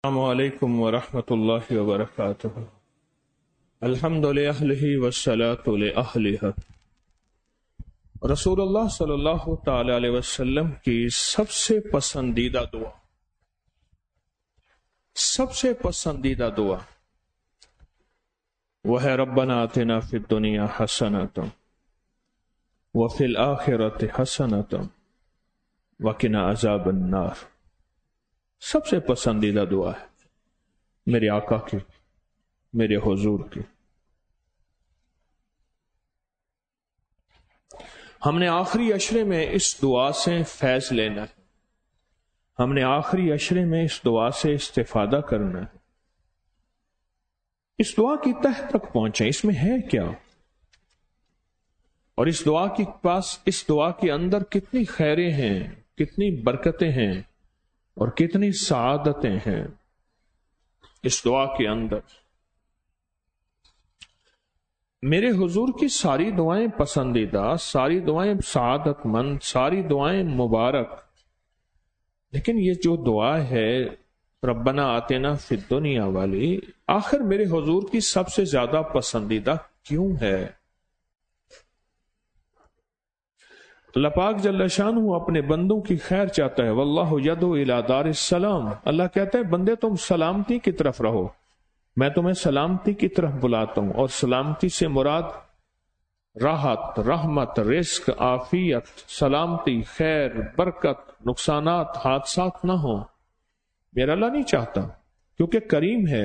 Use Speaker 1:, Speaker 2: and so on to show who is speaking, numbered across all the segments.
Speaker 1: السلام علیکم ورحمۃ اللہ وبرکاتہ۔ الحمد للہ والصلاة لأہلہ۔ رسول اللہ صلی اللہ تعالی علیہ وسلم کی سب سے پسندیدہ دعا وہ ہے ربنا آتنا فی الدنیا حسنۃ وفی الآخرۃ حسنۃ وقنا عذاب النار۔ سب سے پسندیدہ دعا ہے میرے آقا کی، میرے حضور کی۔ ہم نے آخری عشرے میں اس دعا سے فیض لینا ہے، ہم نے آخری عشرے میں اس دعا سے استفادہ کرنا ہے۔ اس دعا کی تہ تک پہنچیں، اس میں ہے کیا، اور اس دعا کے اندر کتنی خیریں ہیں، کتنی برکتیں ہیں اور کتنی سعادتیں ہیں اس دعا کے اندر۔ میرے حضور کی ساری دعائیں پسندیدہ، ساری دعائیں سعادت مند، ساری دعائیں مبارک، لیکن یہ جو دعا ہے ربنا آتنا فی الدنیا والی، آخر میرے حضور کی سب سے زیادہ پسندیدہ کیوں ہے؟ اللہ پاک جل شانہ اپنے بندوں کی خیر چاہتا ہے، واللہ یدعو الی دار السلام۔ اللہ کہتا ہے بندے تم سلامتی کی طرف رہو، میں تمہیں سلامتی کی طرف بلاتا ہوں، اور سلامتی سے مراد راحت، رحمت، رزق، عافیت، سلامتی، خیر، برکت، نقصانات، حادثات نہ ہوں۔ میرا اللہ نہیں چاہتا، کیونکہ کریم ہے،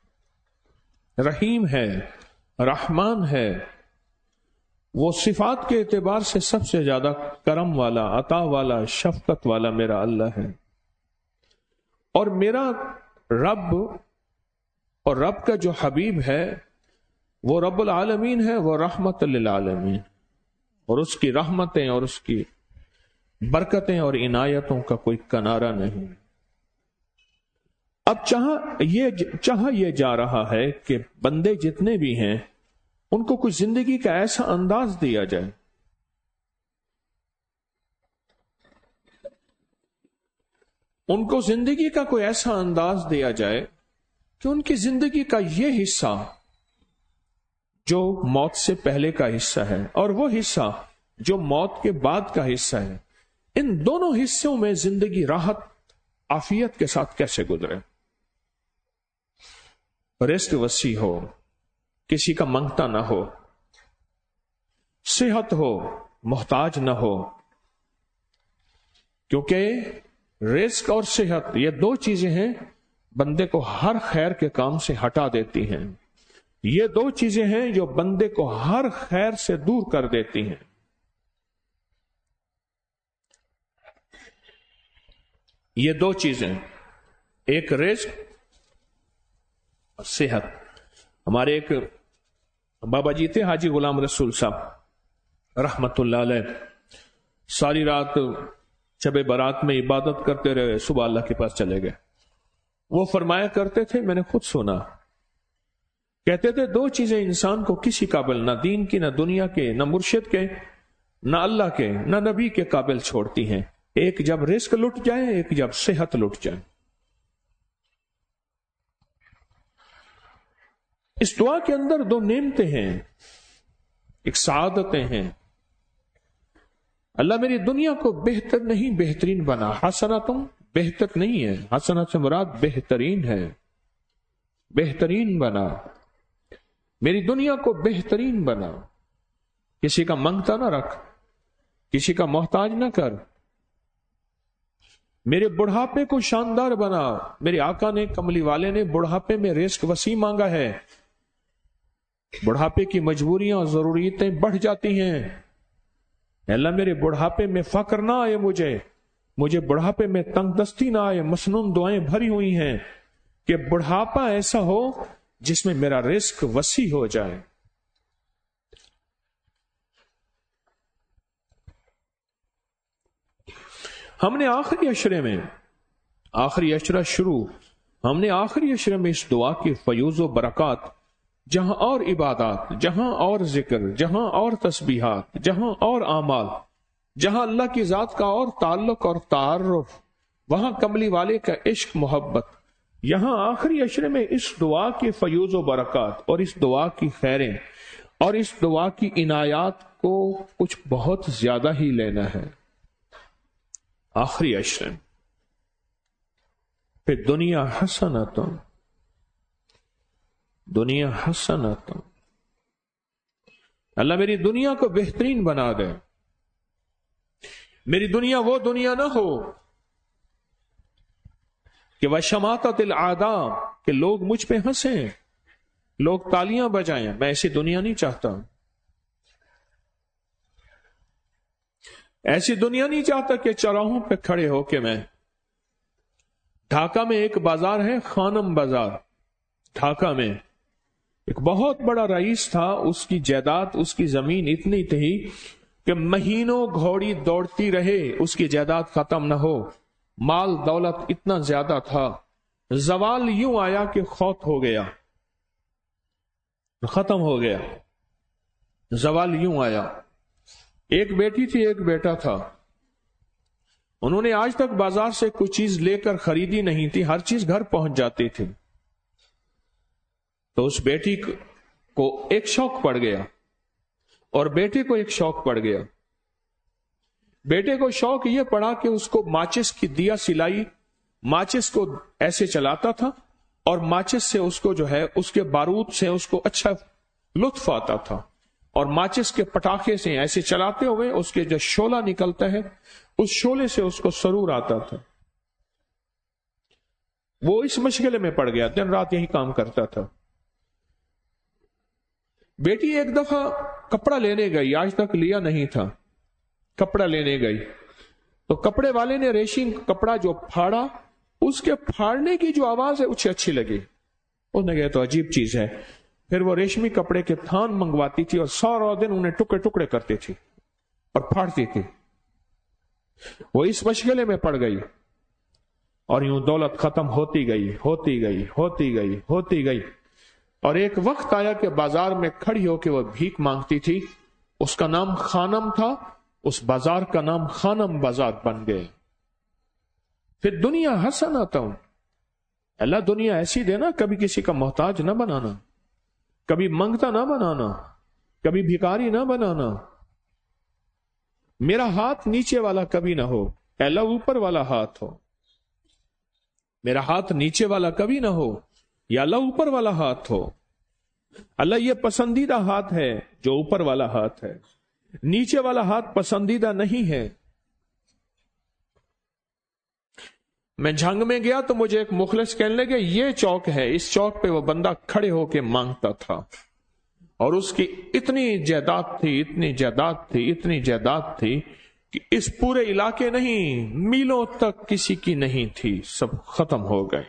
Speaker 1: رحیم ہے، رحمان ہے، وہ صفات کے اعتبار سے سب سے زیادہ کرم والا، عطا والا، شفقت والا میرا اللہ ہے۔ اور میرا رب اور رب کا جو حبیب ہے وہ رب العالمین ہے، وہ رحمت للعالمین، اور اس کی رحمتیں اور اس کی برکتیں اور عنایتوں کا کوئی کنارہ نہیں۔ اب چاہا یہ جا رہا ہے کہ بندے جتنے بھی ہیں ان کو کچھ زندگی کا ایسا انداز دیا جائے، ان کو زندگی کا کوئی ایسا انداز دیا جائے کہ ان کی زندگی کا یہ حصہ جو موت سے پہلے کا حصہ ہے اور وہ حصہ جو موت کے بعد کا حصہ ہے، ان دونوں حصوں میں زندگی راحت، عافیت کے ساتھ کیسے گزرے، رزق وسیع ہو، کسی کا منگتا نہ ہو، صحت ہو، محتاج نہ ہو، کیونکہ رزق اور صحت یہ دو چیزیں ہیں بندے کو ہر خیر کے کام سے ہٹا دیتی ہیں، یہ دو چیزیں ہیں جو بندے کو ہر خیر سے دور کر دیتی ہیں۔ یہ دو چیزیں، ایک رزق اور صحت۔ ہمارے ایک بابا جی تھے حاجی غلام رسول صاحب رحمت اللہ علیہ، ساری رات شب برات میں عبادت کرتے رہے، صبح اللہ کے پاس چلے گئے۔ وہ فرمایا کرتے تھے، میں نے خود سنا، کہتے تھے دو چیزیں انسان کو کسی قابل، نہ دین کی، نہ دنیا کے، نہ مرشد کے، نہ اللہ کے، نہ نبی کے قابل چھوڑتی ہیں، ایک جب رزق لٹ جائے، ایک جب صحت لٹ جائے۔ اس دعا کے اندر دو نعمتیں ہیں، ایک سعادتیں ہیں۔ اللہ میری دنیا کو بہتر نہیں بہترین بنا، حسناتم بہتر نہیں ہے، حسنات سے مراد بہترین ہے، بہترین بنا، میری دنیا کو بہترین بنا، کسی کا منگتا نہ رکھ، کسی کا محتاج نہ کر، میرے بڑھاپے کو شاندار بنا۔ میرے آقا نے، کملی والے نے بڑھاپے میں رزق وسیع مانگا ہے، بڑھاپے کی مجبوریاں اور ضروریتیں بڑھ جاتی ہیں، اللہ میرے بڑھاپے میں فقر نہ آئے، مجھے بڑھاپے میں تنگ دستی نہ آئے۔ مسنون دعائیں بھری ہوئی ہیں کہ بڑھاپا ایسا ہو جس میں میرا رزق وسیع ہو جائے۔ ہم نے آخری عشرہ شروع، ہم نے آخری عشرے میں اس دعا کی فیوز و برکات، جہاں اور عبادات، جہاں اور ذکر، جہاں اور تسبیحات، جہاں اور اعمال، جہاں اللہ کی ذات کا اور تعلق اور تعارف، وہاں کملی والے کا عشق، محبت، یہاں آخری عشرے میں اس دعا کی فیوز و برکات اور اس دعا کی خیریں اور اس دعا کی عنایات کو کچھ بہت زیادہ ہی لینا ہے. آخری عشرے پھر دنیا حسنتم، دنیا حسنتم، اللہ میری دنیا کو بہترین بنا دے. میری دنیا وہ دنیا نہ ہو کہ وشماتت الاعداء، کہ لوگ مجھ پہ ہنسیں، لوگ تالیاں بجائیں. میں ایسی دنیا نہیں چاہتا. ایسی دنیا نہیں چاہتا کہ چوراہوں پہ کھڑے ہو کے میں. ڈھاکہ میں ایک بازار ہے، خانم بازار. ڈھاکہ میں ایک بہت بڑا رئیس تھا، اس کی جائیداد، اس کی زمین اتنی تھی کہ مہینوں گھوڑی دوڑتی رہے اس کی جائیداد ختم نہ ہو. مال دولت اتنا زیادہ تھا. زوال یوں آیا کہ فوت ہو گیا، ختم ہو گیا. زوال یوں آیا. ایک بیٹی تھی، ایک بیٹا تھا. انہوں نے آج تک بازار سے کوئی چیز لے کر خریدی نہیں تھی، ہر چیز گھر پہنچ جاتی تھی. تو اس بیٹی کو ایک شوق پڑ گیا اور بیٹے کو ایک شوق پڑ گیا. بیٹے کو شوق یہ پڑا کہ اس کو ماچس کی دیا سلائی، ماچس کو ایسے چلاتا تھا اور ماچس سے اس کو جو ہے اس کے بارود سے اس کو اچھا لطف آتا تھا. اور ماچس کے پٹاخے سے ایسے چلاتے ہوئے اس کے جو شعلہ نکلتا ہے اس شعلے سے اس کو سرور آتا تھا. وہ اس مشغلے میں پڑ گیا، دن رات یہی کام کرتا تھا. بیٹی ایک دفعہ کپڑا لینے گئی، آج تک لیا نہیں تھا. کپڑا لینے گئی تو کپڑے والے نے ریشمی کپڑا جو پھاڑا، اس کے پھاڑنے کی جو آواز ہے اسے اچھی لگی. اس نے کہا تو عجیب چیز ہے. پھر وہ ریشمی کپڑے کے تھان منگواتی تھی اور سارا دن انہیں ٹکڑے ٹکڑے کرتی تھی اور پھاڑتی تھی. وہ اس مشغلے میں پڑ گئی اور یوں دولت ختم ہوتی گئی، ہوتی گئی، ہوتی گئی، ہوتی گئی. اور ایک وقت آیا کہ بازار میں کھڑی ہو کے وہ بھیک مانگتی تھی. اس کا نام خانم تھا، اس بازار کا نام خانم بازار بن گئے. پھر دنیا حسناتم، اللہ دنیا ایسی دینا، کبھی کسی کا محتاج نہ بنانا، کبھی منگتا نہ بنانا، کبھی بھکاری نہ بنانا. میرا ہاتھ نیچے والا کبھی نہ ہو، اللہ اوپر والا ہاتھ ہو. میرا ہاتھ نیچے والا کبھی نہ ہو، یا اللہ اوپر والا ہاتھ ہو. اللہ یہ پسندیدہ ہاتھ ہے جو اوپر والا ہاتھ ہے، نیچے والا ہاتھ پسندیدہ نہیں ہے. میں جھنگ میں گیا تو مجھے ایک مخلص کہنے لگے یہ چوک ہے، اس چوک پہ وہ بندہ کھڑے ہو کے مانگتا تھا اور اس کی اتنی جائیداد تھی، اتنی جائیداد تھی، اتنی جائیداد تھی کہ اس پورے علاقے نہیں، میلوں تک کسی کی نہیں تھی، سب ختم ہو گئے.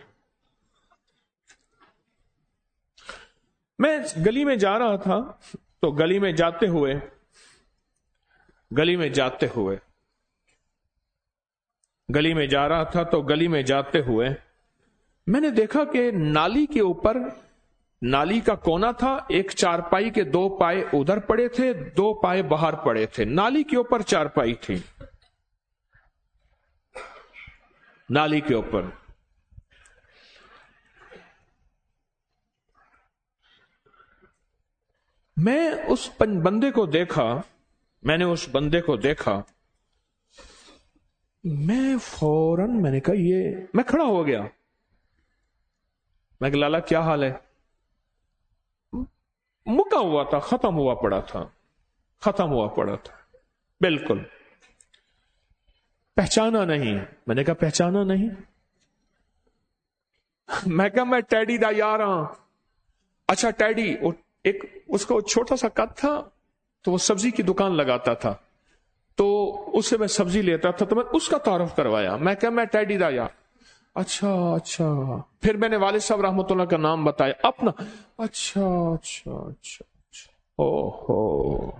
Speaker 1: میں گلی میں جا رہا تھا تو گلی میں جاتے ہوئے میں نے دیکھا کہ نالی کے اوپر، نالی کا کونا تھا، ایک چارپائی کے 2 پائے ادھر پڑے تھے، 2 پائے باہر پڑے تھے. نالی کے اوپر چارپائی تھی، نالی کے اوپر. میں اس بندے کو دیکھا، میں نے اس بندے کو دیکھا، میں فوراً میں نے کہا یہ، میں کھڑا ہو گیا. میں کہ لالا کیا حال ہے؟ مکا ہوا تھا، ختم ہوا پڑا تھا، بالکل پہچانا نہیں. میں نے کہا پہچانا نہیں؟ میں کہا میں ٹیڈی دا یار ہاں. اچھا ٹیڈی، ایک اس کو چھوٹا سا قد تھا تو وہ سبزی کی دکان لگاتا تھا، تو اس سے میں سبزی لیتا تھا، تو میں اس کا تعارف کروایا. میں کہا میں ٹیڈی دا یار. اچھا. پھر میں نے والد صاحب رحمۃ اللہ کا نام بتایا اپنا. اچھا. اوہو،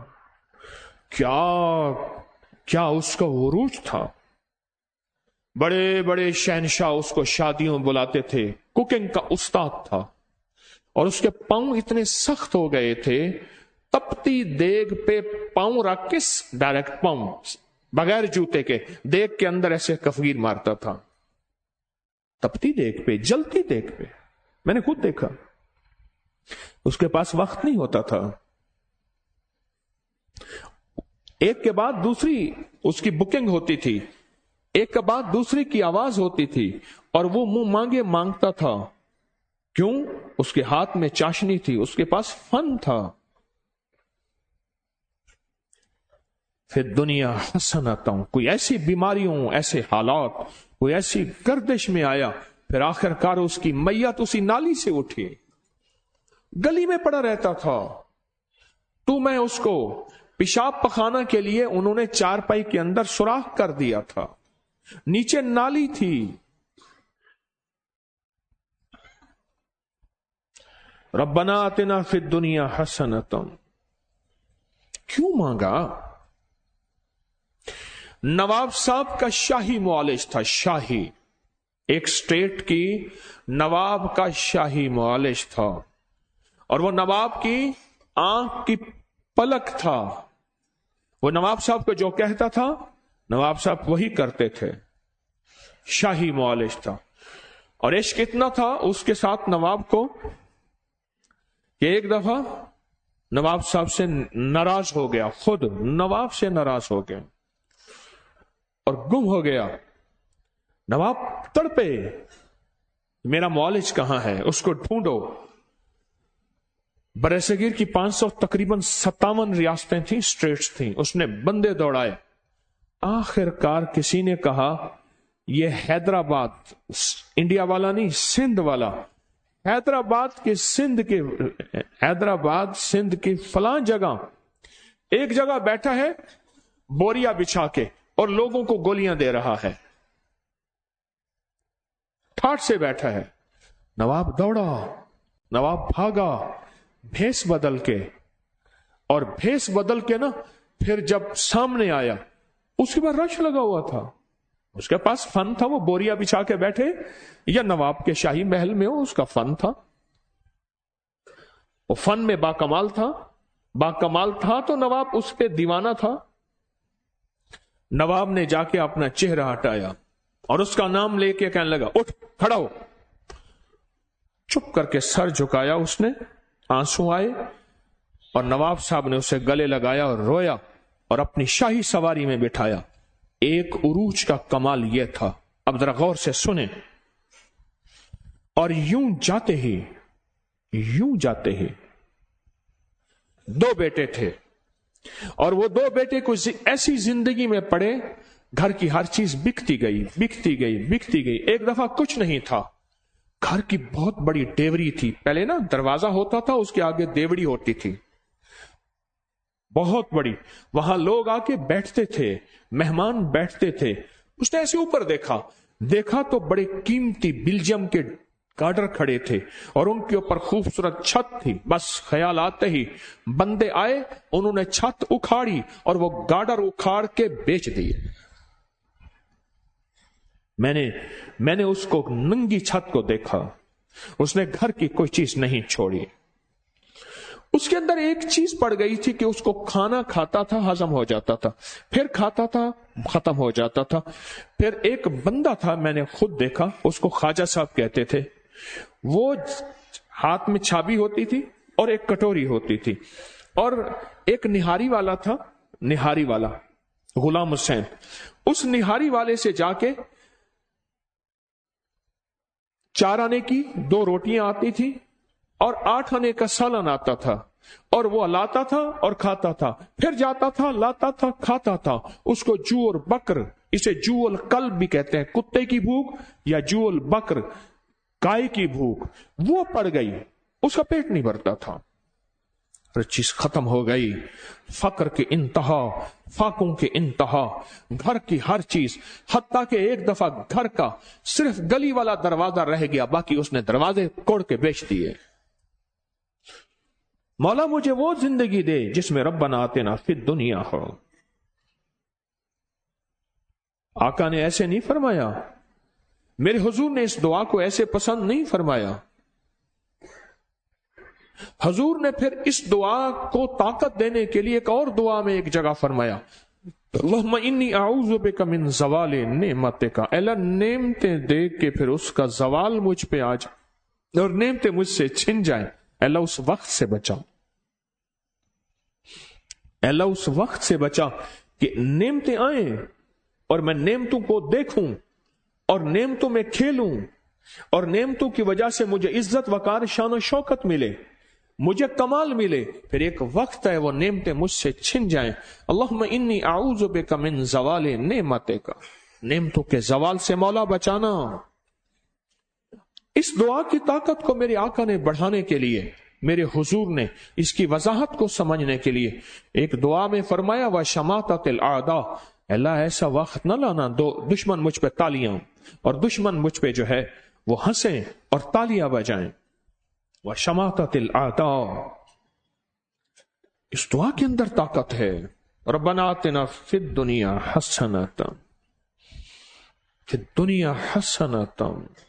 Speaker 1: کیا اس کا عروج تھا. بڑے بڑے شہنشاہ اس کو شادیوں بلاتے تھے، کوکنگ کا استاد تھا، اور اس کے پاؤں اتنے سخت ہو گئے تھے، تپتی دیگ پہ پاؤں رکھ کے ڈائریکٹ پاؤں بغیر جوتے کے دیگ کے اندر ایسے کفگیر مارتا تھا. تپتی دیگ پہ، جلتی دیگ پہ، میں نے خود دیکھا. اس کے پاس وقت نہیں ہوتا تھا. ایک کے بعد دوسری اس کی بکنگ ہوتی تھی، ایک کے بعد دوسری کی آواز ہوتی تھی، اور وہ منہ مانگے مانگتا تھا. کیوں؟ اس کے ہاتھ میں چاشنی تھی، اس کے پاس فن تھا. پھر دنیا حسنتوں، کوئی ایسی بیماریوں، ایسے حالات، کوئی ایسی گردش میں آیا، پھر آخر کار اس کی میت اسی نالی سے اٹھی. گلی میں پڑا رہتا تھا، تو میں اس کو پیشاب پخانہ کے لیے انہوں نے چارپائی کے اندر سوراخ کر دیا تھا، نیچے نالی تھی. ربنا آتنا فی الدنیا حسنۃ. کیوں مانگا؟ نواب صاحب کا شاہی معالج تھا، شاہی، ایک سٹیٹ کی نواب کا شاہی معالج تھا، اور وہ نواب کی آنکھ کی پلک تھا. وہ نواب صاحب کو جو کہتا تھا نواب صاحب وہی کرتے تھے. شاہی معالج تھا، اور عشق اتنا تھا اس کے ساتھ نواب کو کہ ایک دفعہ نواب صاحب سے ناراض ہو گیا، خود نواب سے ناراض ہو گیا اور گم ہو گیا. نواب تڑپے، میرا معالج کہاں ہے، اس کو ڈھونڈو. برصغیر کی 500 تقریباً 57 ریاستیں تھیں، اسٹیٹس تھیں. اس نے بندے دوڑائے. آخر کار کسی نے کہا یہ حیدرآباد، انڈیا والا نہیں، سندھ والا، حیدرآباد سندھ کی فلاں جگہ ایک جگہ بیٹھا ہے بوریا بچھا کے اور لوگوں کو گولیاں دے رہا ہے. ٹھاٹ سے بیٹھا ہے. نواب دوڑا، نواب بھاگا بھیس بدل کے، اور بھیس بدل کے نا پھر جب سامنے آیا اس کے بعد رش لگا ہوا تھا. اس کے پاس فن تھا، وہ بوریا بچھا کے بیٹھے یا نواب کے شاہی محل میں ہو، اس کا فن تھا. وہ فن میں باکمال تھا تو نواب اس پہ دیوانہ تھا. نواب نے جا کے اپنا چہرہ ہٹایا اور اس کا نام لے کے کہنے لگا اٹھ کھڑا ہو. چپ کر کے سر جھکایا اس نے، آنسو آئے، اور نواب صاحب نے اسے گلے لگایا اور رویا اور اپنی شاہی سواری میں بٹھایا. ایک عروج کا کمال یہ تھا، اب ذرا غور سے سنیں. اور یوں جاتے ہی 2 بیٹے تھے، اور وہ 2 بیٹے کو ایسی زندگی میں پڑے، گھر کی ہر چیز بکتی گئی. ایک دفعہ کچھ نہیں تھا، گھر کی بہت بڑی ڈیوری تھی. پہلے نا دروازہ ہوتا تھا، اس کے آگے دیوڑی ہوتی تھی بہت بڑی، وہاں لوگ آ کے بیٹھتے تھے، مہمان بیٹھتے تھے. اس نے ایسے اوپر دیکھا تو بڑے قیمتی بیلجیم کے گارڈر کھڑے تھے اور ان کے اوپر خوبصورت چھت تھی. بس خیال آتے ہی بندے آئے، انہوں نے چھت اکھاڑی اور وہ گارڈر اکھاڑ کے بیچ دیے. میں نے اس کو ننگی چھت کو دیکھا، اس نے گھر کی کوئی چیز نہیں چھوڑی. اس کے اندر ایک چیز پڑ گئی تھی کہ اس کو کھانا کھاتا تھا ہضم ہو جاتا تھا، پھر کھاتا تھا ختم ہو جاتا تھا. پھر ایک بندہ تھا، میں نے خود دیکھا، اس کو خواجہ صاحب کہتے تھے. وہ ہاتھ میں چھابی ہوتی تھی اور ایک کٹوری ہوتی تھی، اور ایک نہاری والا تھا، نہاری والا غلام حسین. اس نہاری والے سے جا کے 4 آنے کی 2 روٹیاں آتی تھی اور 8 آنے کا سالن آتا تھا، اور وہ لاتا تھا اور کھاتا تھا، پھر جاتا تھا لاتا تھا کھاتا تھا. اس کو جو بکر، اسے جو القلب بھی کہتے ہیں، کتے کی بھوک یا جو البکر گائے کی بھوک، وہ پڑ گئی. اس کا پیٹ نہیں بھرتا تھا، ہر چیز ختم ہو گئی. فقر کے انتہا، فاقوں کے انتہا، گھر کی ہر چیز، حتیٰ کہ ایک دفعہ گھر کا صرف گلی والا دروازہ رہ گیا، باقی اس نے دروازے توڑ کے بیچ دیے. مولا مجھے وہ زندگی دے جس میں ربنا آتنا فی الدنیا ہو. آقا نے ایسے نہیں فرمایا، میرے حضور نے اس دعا کو ایسے پسند نہیں فرمایا. حضور نے پھر اس دعا کو طاقت دینے کے لیے ایک اور دعا میں ایک جگہ فرمایا، اللہم انی اعوذ بک من زوال نعمتک، اللہ نعمتیں دے کے پھر اس کا زوال مجھ پہ آ جائے اور نعمتیں مجھ سے چھن جائیں، اللہ اس وقت سے بچا، اللہ اس وقت سے بچا کہ نعمتیں آئیں اور میں نعمتوں کو دیکھوں اور نعمتوں میں کھیلوں اور نعمتوں کی وجہ سے مجھے عزت وقار شان و شوکت ملے، مجھے کمال ملے، پھر ایک وقت ہے وہ نعمتیں مجھ سے چھن جائیں۔ اللہم انی اعوذ بک من زوال نعمتک، نعمتوں کے زوال سے مولا بچانا۔ اس دعا کی طاقت کو میرے آقا نے بڑھانے کے لیے، میرے حضور نے اس کی وضاحت کو سمجھنے کے لیے ایک دعا میں فرمایا وشماتۃ الاعداء، اللہ ایسا وقت نہ لانا دشمن مجھ پہ تالیاں اور دشمن مجھ پہ جو ہے وہ ہنسیں اور تالیاں بجائیں۔ وشماتۃ الاعداء، اس دعا کے اندر طاقت ہے۔ ربنا آتنا فی الدنیا حسنۃ، فی الدنیا حسنۃ،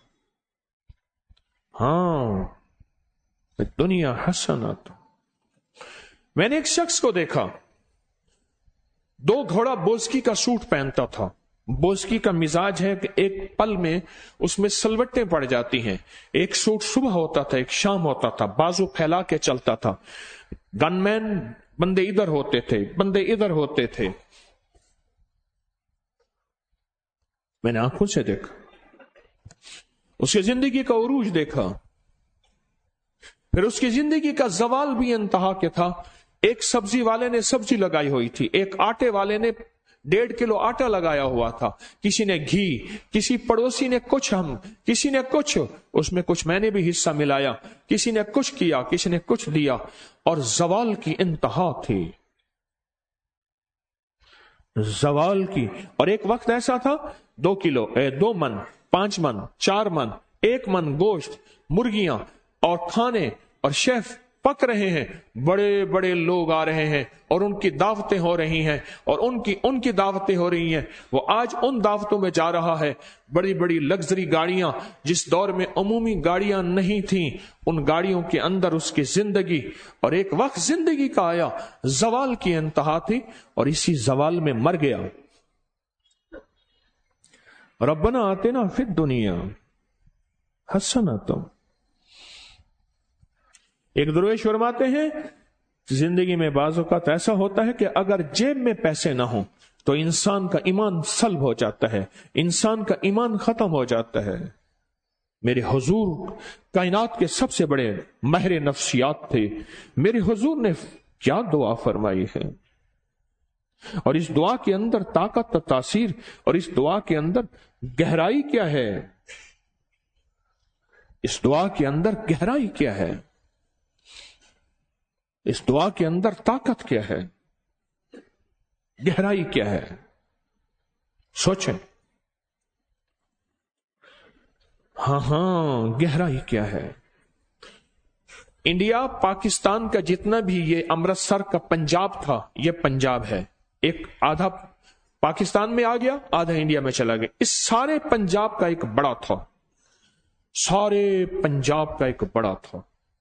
Speaker 1: ہاں فی الدنیا حسنۃ۔ میں نے ایک شخص کو دیکھا، 2 گھوڑا بوسکی کا سوٹ پہنتا تھا۔ بوسکی کا مزاج ہے کہ ایک پل میں اس میں سلوٹیں پڑ جاتی ہیں، ایک سوٹ صبح ہوتا تھا، ایک شام ہوتا تھا، بازو پھیلا کے چلتا تھا، گن مین بندے ادھر ہوتے تھے، بندے ادھر ہوتے تھے۔ میں نے آنکھوں سے دیکھا، اس کی زندگی کا عروج دیکھا، پھر اس کی زندگی کا زوال بھی انتہا کے تھا۔ ایک سبزی والے نے سبزی لگائی ہوئی تھی، ایک آٹے والے نے 1.5 کلو آٹا لگایا ہوا تھا، کسی نے گھی، کسی پڑوسی نے کچھ، کسی نے کچھ، اس میں کچھ میں نے بھی حصہ ملایا، کسی نے کچھ کیا، کسی نے کچھ دیا، اور زوال کی انتہا تھی، زوال کی۔ اور ایک وقت ایسا تھا 2 کلو 2 من 5 من 4 من 1 من گوشت، مرغیاں اور کھانے اور شیف پک رہے ہیں، بڑے بڑے لوگ آ رہے ہیں اور ان کی دعوتیں ہو رہی ہیں اور ان کی دعوتیں ہو رہی ہیں۔ وہ آج ان دعوتوں میں جا رہا ہے، بڑی بڑی لگژری گاڑیاں، جس دور میں عمومی گاڑیاں نہیں تھیں، ان گاڑیوں کے اندر اس کی زندگی، اور ایک وقت زندگی کا آیا، زوال کی انتہا تھی اور اسی زوال میں مر گیا۔ ربنا آتنا فی الدنیا حسنۃ۔ ایک درویش فرماتے ہیں زندگی میں بعض اوقات ایسا ہوتا ہے کہ اگر جیب میں پیسے نہ ہوں تو انسان کا ایمان سلب ہو جاتا ہے، انسان کا ایمان ختم ہو جاتا ہے۔ میرے حضور کائنات کے سب سے بڑے ماہر نفسیات تھے، میرے حضور نے کیا دعا فرمائی ہے، اور اس دعا کے اندر طاقت و تاثیر، اور اس دعا کے اندر گہرائی کیا ہے، اس دعا کے اندر گہرائی کیا ہے، اس دعا کے اندر طاقت کیا ہے، گہرائی کیا ہے، سوچیں۔ ہاں گہرائی کیا ہے۔ انڈیا پاکستان کا جتنا بھی یہ امرتسر کا پنجاب تھا، یہ پنجاب ہے، ایک آدھا پاکستان میں آ گیا، آدھا انڈیا میں چلا گیا، اس سارے پنجاب کا ایک بڑا تھا، سارے پنجاب کا ایک بڑا تھا،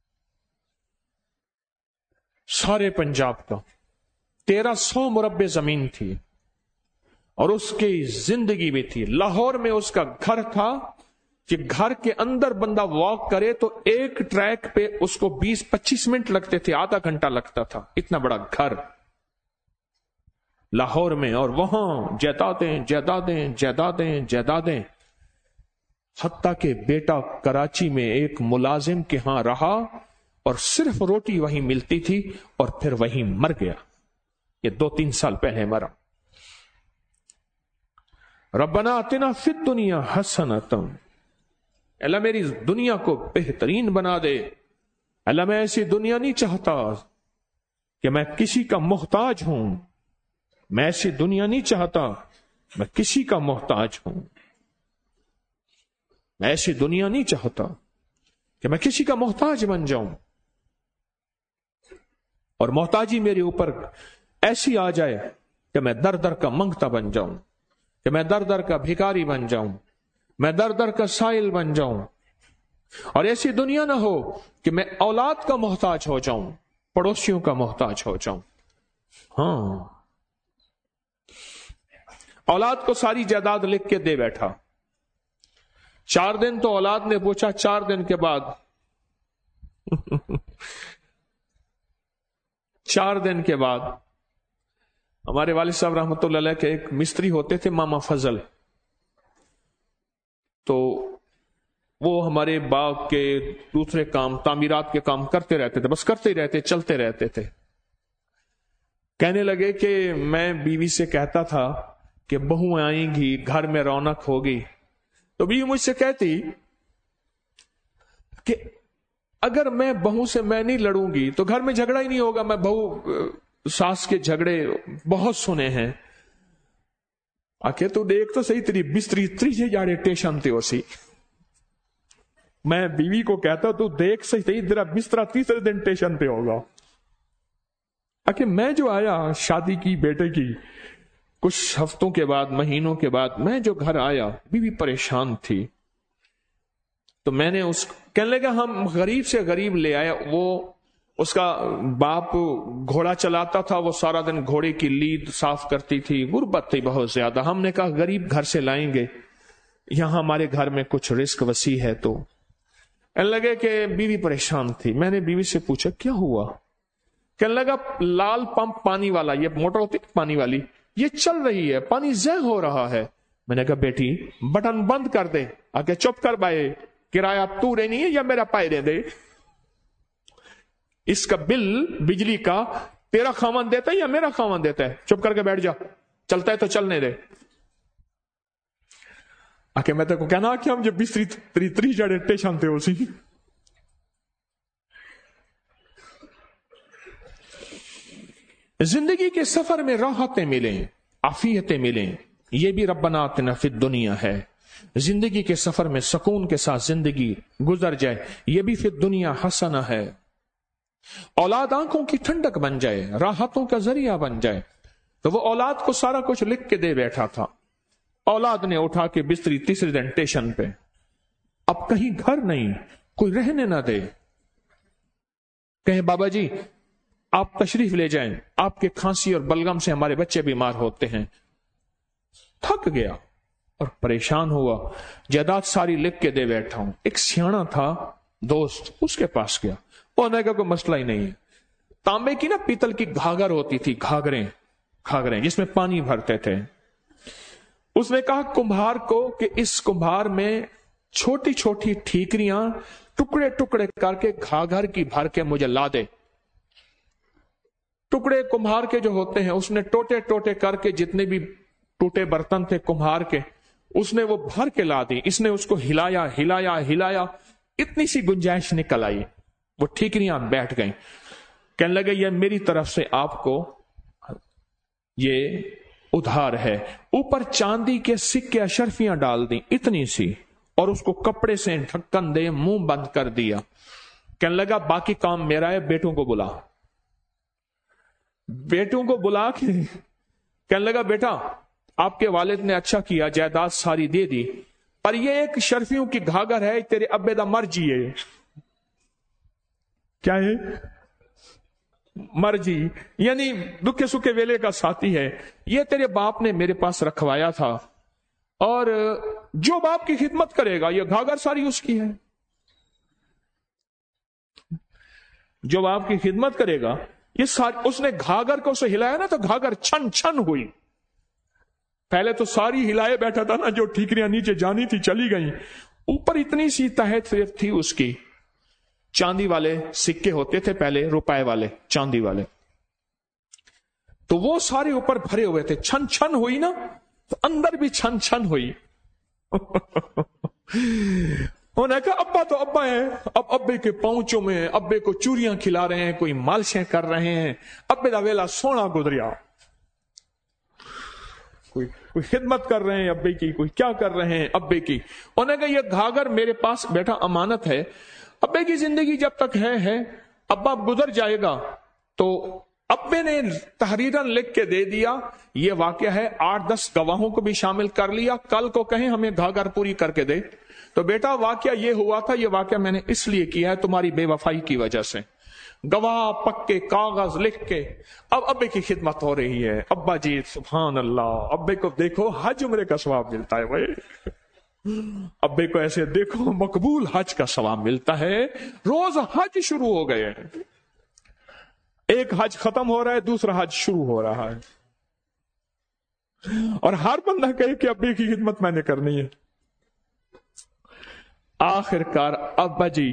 Speaker 1: سارے پنجاب کا 1300 مربع زمین تھی، اور اس کی زندگی بھی تھی۔ لاہور میں اس کا گھر تھا کہ گھر کے اندر بندہ واک کرے تو ایک ٹریک پہ اس کو 20-25 منٹ لگتے تھے، آدھا گھنٹہ لگتا تھا، اتنا بڑا گھر لاہور میں، اور وہاں جائیدادیں جائیدادیں جائیدادیں جائیدادیں، حتیٰ کہ بیٹا کراچی میں ایک ملازم کے ہاں رہا اور صرف روٹی وہیں ملتی تھی، اور پھر وہیں مر گیا، یہ 2-3 سال پہلے مرا۔ ربنا آتنا فی الدنیا حسنۃ، اللہ میری دنیا کو بہترین بنا دے، اللہ میں ایسی دنیا نہیں چاہتا کہ میں کسی کا محتاج ہوں، میں ایسی دنیا نہیں چاہتا میں کسی کا محتاج ہوں، میں ایسی دنیا نہیں چاہتا کہ میں کسی کا محتاج بن جاؤں، اور محتاجی میرے اوپر ایسی آ جائے کہ میں در در کا منگتا بن جاؤں، کہ میں در در کا بھکاری بن جاؤں، میں در در کا سائل بن جاؤں، اور ایسی دنیا نہ ہو کہ میں اولاد کا محتاج ہو جاؤں، پڑوسیوں کا محتاج ہو جاؤں۔ ہاں औलाद को सारी जायदाद लिख के दे बैठा। 4 दिन तो औलाद ने पूछा, 4 दिन के बाद 4 दिन के बाद हमारे वालिद साहब रहमतुल्लाह अलैह के एक मिस्त्री होते थे, मामा फजल। तो वो हमारे बाग के दूसरे काम, तामीरात के काम करते रहते थे, बस करते ही रहते, चलते रहते थे। कहने लगे कि मैं बीवी से कहता था कि बहू आएंगी, घर में रौनक होगी, तो बीवी मुझसे कहती कि अगर मैं बहू से मैं नहीं लड़ूंगी तो घर में झगड़ा ही नहीं होगा। मैं बहू सास के झगड़े बहुत सुने हैं। आके तू देख तो सही, तेरी बिस्तरी त्रीजे जाड़े टेशन थे उसी। मैं बीवी को कहता तू देख सही तेरा बिस्तरा तीसरे दिन टेशन पे होगा। आके मैं जो आया शादी की बेटे की कुछ हफ्तों के बाद, महीनों के बाद, मैं जो घर आया, बीवी परेशान थी। तो मैंने कहने लगा हम गरीब से गरीब ले आया। वो उसका बाप घोड़ा चलाता था, वो सारा दिन घोड़े की लीद साफ करती थी, गुर्बत थी बहुत ज्यादा। हमने कहा गरीब घर से लाएंगे, यहां हमारे घर में कुछ रिस्क वसी है। तो कहने लगे कि बीवी परेशान थी। मैंने बीवी से पूछा क्या हुआ? कहने लगा लाल पंप पानी वाला, ये मोटर होती पानी वाली, ये चल रही है, पानी ज़य हो रहा है। मैंने कहा बेटी बटन बंद कर दे। आके चुप कर बाए, किराया तू नहीं है या मेरा पाए दे दे। इसका बिल बिजली का तेरा खावन देता है या मेरा खावन देता है? चुप करके बैठ जा, चलता है तो चलने दे। आके मैं तेरे को कहना कि हम जब बिस्तरी त्री जड़े टेशन थे उसी। जिंदगी के सफर में राहतें मिलें, आफियतें मिलें, यह भी रब्बना आतिना फिद दुनिया है। जिंदगी के सफर में सुकून के साथ जिंदगी गुजर जाए, यह भी फिद दुनिया हसना है। औलाद आंखों की ठंडक बन जाए, राहतों का जरिया बन जाए। तो वो औलाद को सारा कुछ लिख के दे बैठा था। औलाद ने उठा के बिस्तरी तीसरे दिन स्टेशन पे। अब कहीं घर नहीं, कोई रहने ना दे। कहे बाबा जी आप तशरीफ ले जाएं, आपके खांसी और बलगम से हमारे बच्चे बीमार होते हैं। थक गया और परेशान हुआ, जायदाद सारी लिख के दे बैठा हूं। एक सियाना था दोस्त, उसके पास गया। उन्होंने कहा कोई मसला ही नहीं है। तांबे की ना पीतल की घाघर होती थी, घाघरें जिसमें पानी भरते थे। उसने कहा कुम्हार को कि इस कुम्हार में छोटी छोटी ठीकरियां टुकड़े टुकड़े करके घाघर की भर के मुझे ला दे। टुकड़े कुम्हार के जो होते हैं उसने टोटे टोटे करके जितने भी टूटे बर्तन थे कुम्हार के, उसने वो भर के ला दी। इसने उसको हिलाया हिलाया हिलाया, इतनी सी गुंजाइश निकल आई, वो ठीकरियां बैठ गई। कहने लगे ये मेरी तरफ से आपको ये उधार है। ऊपर चांदी के सिक्के अशरफियां डाल दी इतनी सी, और उसको कपड़े से ढक्कन दे मुंह बंद कर दिया। कहने लगा बाकी काम मेरा है, बेटों को बुला। बेटों को बुला के कहने लगा बेटा आपके वालिद ने अच्छा किया, जायदाद सारी दे दी, पर ये एक शर्फियों की घाघर है, तेरे अब्बे दा मर्जी है। क्या है? मर्जी, यानी दुखे सुखे वेले का साथी है। ये तेरे बाप ने मेरे पास रखवाया था, और जो बाप की खिदमत करेगा ये घाघर सारी उसकी है। जो बाप की खिदमत करेगा ये सारी, उसने घाघर को उसे हिलाया ना तो घाघर छन छन हुई। पहले तो सारी हिलाए बैठा था ना, जो ठीकरियां नीचे जानी थी चली गई। ऊपर इतनी सी तहत थी उसकी, चांदी वाले सिक्के होते थे पहले, रुपए वाले, चांदी वाले, तो वो सारे ऊपर भरे हुए थे। छन छन हुई ना तो अंदर भी छन छन हुई। उन्होंने कहा अब्बा तो अब्बा है, अब अब्बे के पहुंचों में अब्बे को चूरियां खिला रहे हैं, कोई मालशें कर रहे हैं, अब्बे दा वेला सोना गुजरिया। कोई खिदमत कर रहे हैं अब्बे की, कोई क्या कर रहे हैं अब्बे की। उन्होंने कहा ये घाघर मेरे पास बैठा अमानत है, अब्बे की जिंदगी जब तक है, अब्बा गुजर जाएगा। तो अब्बे ने तहरीरन लिख के दे दिया। ये वाकया है, 8-10 गवाहों को भी शामिल कर लिया, कल को कहें हमें घाघर पूरी करके दे। तो बेटा वाकया ये हुआ था, ये वाकया मैंने इसलिए किया है तुम्हारी बेवफाई की वजह से। گواہ پکے کاغذ لکھ کے اب ابے کی خدمت ہو رہی ہے. ابا جی سبحان اللہ، ابے کو دیکھو حج عمرے کا ثواب ملتا ہے بھائی. ابے کو ایسے دیکھو مقبول حج کا ثواب ملتا ہے. روز حج شروع ہو گئے، ایک حج ختم ہو رہا ہے، دوسرا حج شروع ہو رہا ہے، اور ہر بندہ کہے کہ ابے کی خدمت میں نے کرنی ہے. آخر کار ابا جی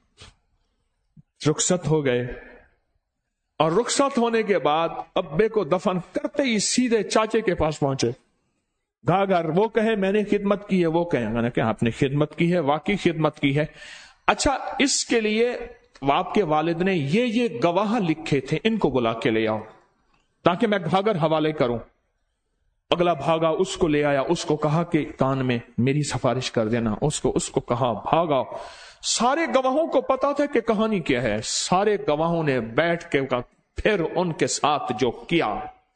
Speaker 1: رخصت ہو گئے، اور رخصت ہونے کے بعد ابے کو دفن کرتے ہی سیدھے چاچے کے پاس پہنچے. گھر وہ کہے میں نے خدمت کی ہے، وہ کہے میں نے کہا آپ نے خدمت کی ہے، واقعی خدمت کی ہے. اچھا اس کے لیے آپ کے والد نے یہ گواہ لکھے تھے، ان کو بلا کے لے آؤ تاکہ میں گھاگر حوالے کروں. اگلا بھاگا، اس کو لے آیا، اس کو کہا کہ کان میں میری سفارش کر دینا، اس کو کہا، بھاگا. سارے گواہوں کو پتا تھا کہ کہانی کیا ہے. سارے گواہوں نے بیٹھ کے پھر ان کے ساتھ جو کیا،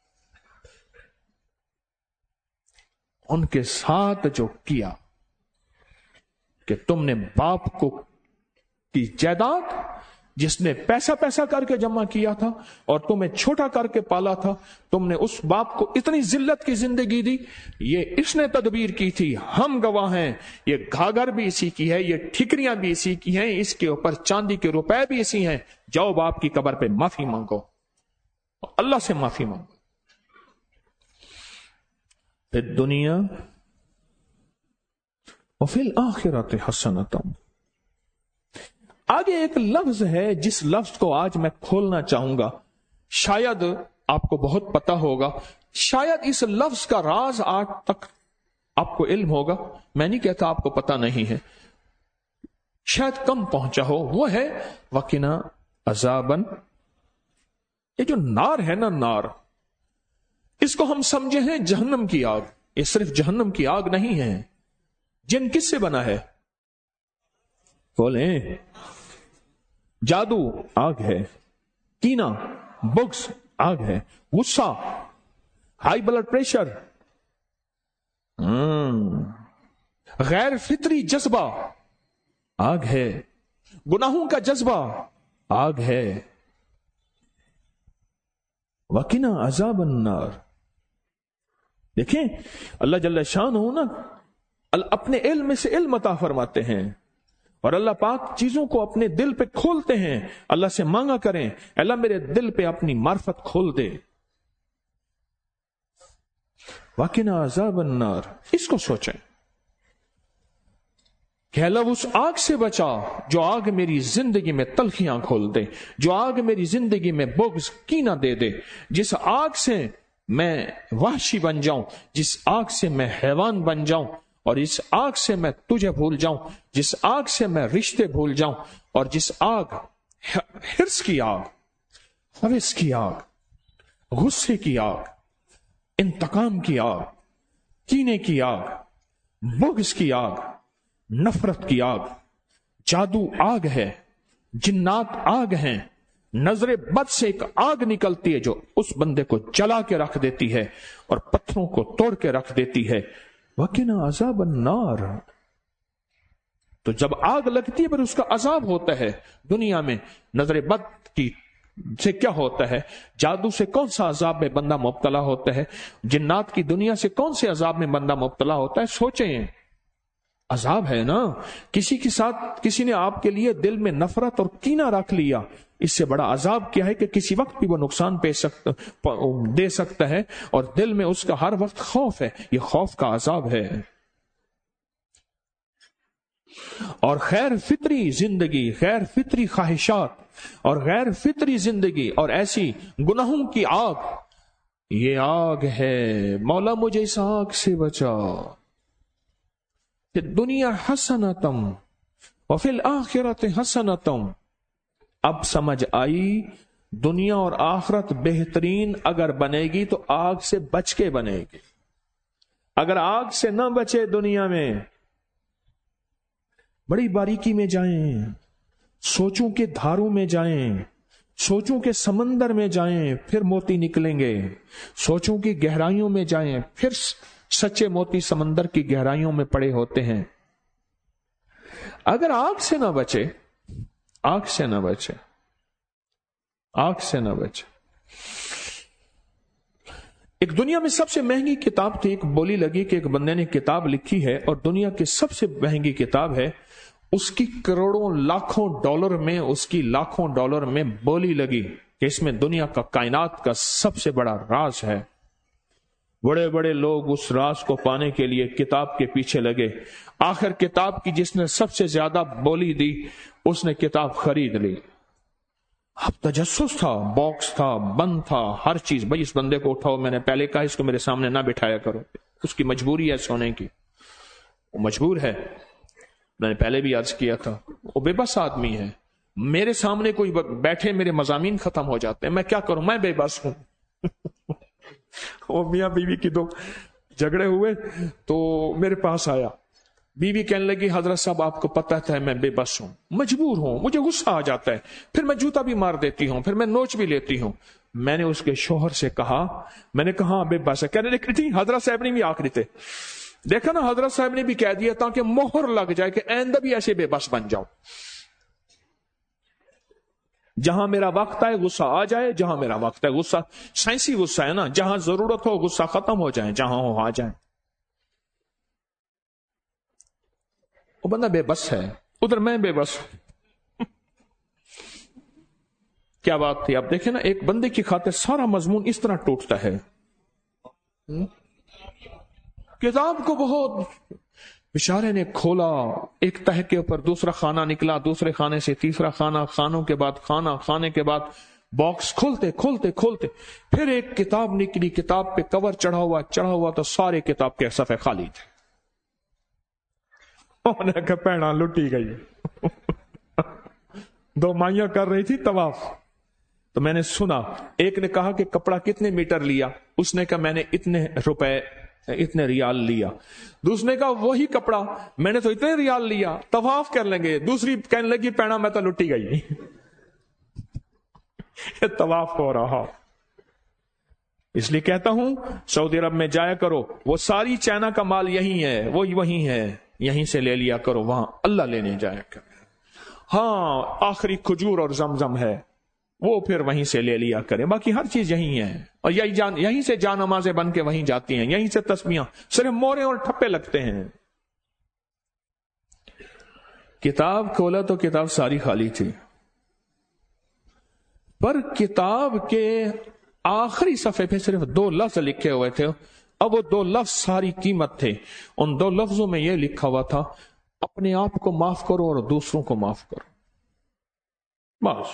Speaker 1: ان کے ساتھ جو کیا کہ تم نے باپ کو کی جائیداد جس نے پیسہ کر کے جمع کیا تھا اور تمہیں چھوٹا کر کے پالا تھا، تم نے اس باپ کو اتنی ذلت کی زندگی دی، یہ اس نے تدبیر کی تھی. ہم گواہ ہیں، یہ گھاگر بھی اسی کی ہے، یہ ٹھکریاں بھی اسی کی ہیں، اس کے اوپر چاندی کے روپے بھی اسی ہیں. جاؤ باپ کی قبر پہ معافی مانگو، اللہ سے معافی مانگو. پھر دنیا وفی الآخرۃ حسنۃ. آگے ایک لفظ ہے جس لفظ کو آج میں کھولنا چاہوں گا. شاید آپ کو بہت پتا ہوگا، شاید اس لفظ کا راز آج تک آپ کو علم ہوگا. میں نہیں کہتا آپ کو پتا نہیں ہے، شاید کم پہنچا ہو. وہ ہے وقنا عذابن. یہ جو نار ہے نا، نار، اس کو ہم سمجھے ہیں جہنم کی آگ. یہ صرف جہنم کی آگ نہیں ہے. جن کس سے بنا ہے؟ بولیں. جادو آگ ہے، کینہ بغض آگ ہے، غصہ، ہائی بلڈ پریشر، غیر فطری جذبہ آگ ہے، گناہوں کا جذبہ آگ ہے. وَقِنَا عَذَابَ النَّارِ. دیکھیں اللہ جل شانہ نا اپنے علم سے علم عطا فرماتے ہیں، اور اللہ پاک چیزوں کو اپنے دل پہ کھولتے ہیں. اللہ سے مانگا کریں، اللہ میرے دل پہ اپنی معرفت کھول دے. وَقِنَا عَذَابَ النَّارِ. اس کو سوچیں کہ اللہ اس آگ سے بچا جو آگ میری زندگی میں تلخیاں کھول دے، جو آگ میری زندگی میں بغض کینہ دے دے، جس آگ سے میں وحشی بن جاؤں، جس آگ سے میں حیوان بن جاؤں، اور اس آگ سے میں تجھے بھول جاؤں، جس آگ سے میں رشتے بھول جاؤں، اور جس آگ، حرص کی آگ، خوش کی آگ، غصے کی آگ، انتقام کی آگ، کینے کی آگ، بغض کی آگ، نفرت کی آگ، جادو آگ ہے، جنات آگ ہیں، نظر بد سے ایک آگ نکلتی ہے جو اس بندے کو جلا کے رکھ دیتی ہے اور پتھروں کو توڑ کے رکھ دیتی ہے. وَقِنَا عَذَابَ النَّارِ. تو جب آگ لگتی ہے پھر اس کا عذاب ہوتا ہے. دنیا میں نظر بد کی سے کیا ہوتا ہے، جادو سے کون سا عذاب میں بندہ مبتلا ہوتا ہے، جنات کی دنیا سے کون سے عذاب میں بندہ مبتلا ہوتا ہے. سوچیں، عذاب ہے نا. کسی کے ساتھ کسی نے آپ کے لیے دل میں نفرت اور کینہ رکھ لیا، اس سے بڑا عذاب کیا ہے کہ کسی وقت بھی وہ نقصان دے سکتا ہے، اور دل میں اس کا ہر وقت خوف ہے. یہ خوف کا عذاب ہے. اور غیر فطری زندگی، غیر فطری خواہشات اور غیر فطری زندگی اور ایسی گناہوں کی آگ، یہ آگ ہے. مولا مجھے اس آگ سے بچا. دنیا حسنتم وفی الآخرۃ حسنتم. اب سمجھ آئی، دنیا اور آخرت بہترین اگر بنے گی تو آگ سے بچ کے بنے گی. اگر آگ سے نہ بچے دنیا میں، بڑی باریکی میں جائیں، سوچوں کے دھاروں میں جائیں، سوچوں کے سمندر میں جائیں پھر موتی نکلیں گے، سوچوں کی گہرائیوں میں جائیں پھر سچے موتی سمندر کی گہرائیوں میں پڑے ہوتے ہیں. اگر آگ سے نہ بچے، آگ سے نہ بچے आंख से न बचे। एक दुनिया में सबसे महंगी किताब थी, एक बोली लगी कि एक बंदे ने किताब लिखी है और दुनिया की सबसे महंगी किताब है, उसकी करोड़ों लाखों डॉलर में, उसकी लाखों डॉलर में बोली लगी कि इसमें दुनिया का, कायनात का सबसे बड़ा राज है। बड़े बड़े लोग उस राज को पाने के लिए किताब के पीछे लगे। आखिर किताब की जिसने सबसे ज्यादा बोली दी उसने किताब खरीद ली। अब तजस्सुस था, बॉक्स था, बंद था, हर चीज। भाई इस बंदे को उठाओ, मैंने पहले कहा इसको मेरे सामने ना बिठाया करो, उसकी मजबूरी है सोने की, वो मजबूर है। मैंने पहले भी अर्ज किया था, वो बेबस आदमी है। मेरे सामने कोई बैठे, मेरे मजामीन खत्म हो जाते हैं, मैं क्या करूं, मैं बेबस हूं। वो मियां बीवी की दो झगड़े हुए तो मेरे पास आया, बीवी कहने लगी हजरत साहब आपको पता है मैं बेबस हूं, मजबूर हूं, मुझे गुस्सा आ जाता है, फिर मैं जूता भी मार देती हूं, फिर मैं नोच भी लेती हूं। मैंने उसके शोहर से कहा, मैंने कहा बेबस है, कहने लगी थी हजरत साहब ने भी आखिरी थे, देखा ना हजरत साहब ने भी कह दिया ताकि मोहर लग जाए कि आइंदा भी ऐसे बेबस बन जाओ। जहां मेरा वक्त आए गुस्सा आ जाए, जहां मेरा वक्त है गुस्सा, साइंसी गुस्सा है ना, जहां जरूरत हो गुस्सा खत्म हो जाए, जहां हो आ जाए। वो बंदा बेबस है, उधर मैं बेबस हूं। क्या बात थी। अब देखे ना, एक बंदे की खातिर सारा मजमून इस तरह टूटता है। किताब को बहुत बेचारे ने खोला, एक तह के ऊपर दूसरा खाना निकला, दूसरे खाने से तीसरा खाना, खानों के बाद खाना, खाने के बाद बॉक्स खोलते खोलते खोलते फिर एक किताब निकली, किताब पे कवर चढ़ा हुआ तो सारे किताब के सफ़े खाली थे। उन्होंने कहा पैना लुटी गई। दो माइयां कर रही थी तवाफ, तो मैंने सुना, एक ने कहा कि कपड़ा कितने मीटर लिया, उसने कहा मैंने इतने रुपए, इतने रियाल लिया। दूसरे का वही कपड़ा, मैंने तो इतने रियाल लिया, तवाफ कर लेंगे। दूसरी कहने लगी पैना मैं तो लुटी गई। तवाफ हो रहा। इसलिए कहता हूं सऊदी अरब में जाया करो, वो सारी चाइना का माल यही है, वो वही है, यहीं से ले लिया करो, वहां अल्लाह लेने जाया करो। हाँ आखिरी खजूर और जमजम है, वो फिर वहीं से ले लिया करें, बाकी हर चीज यहीं है। और यहीं से जान नमाजें बन के वहीं जाती हैं, यहीं से तस्बीहां, सिर्फ मोरे और ठप्पे लगते हैं। किताब खोला तो किताब सारी खाली थी, पर किताब के आखिरी सफे पे सिर्फ 2 लफ्ज लिखे हुए थे। अब वो 2 लफ्ज सारी कीमत थे। उन 2 लफ्जों में यह लिखा हुआ था, अपने आप को माफ करो और दूसरों को माफ करो। बस।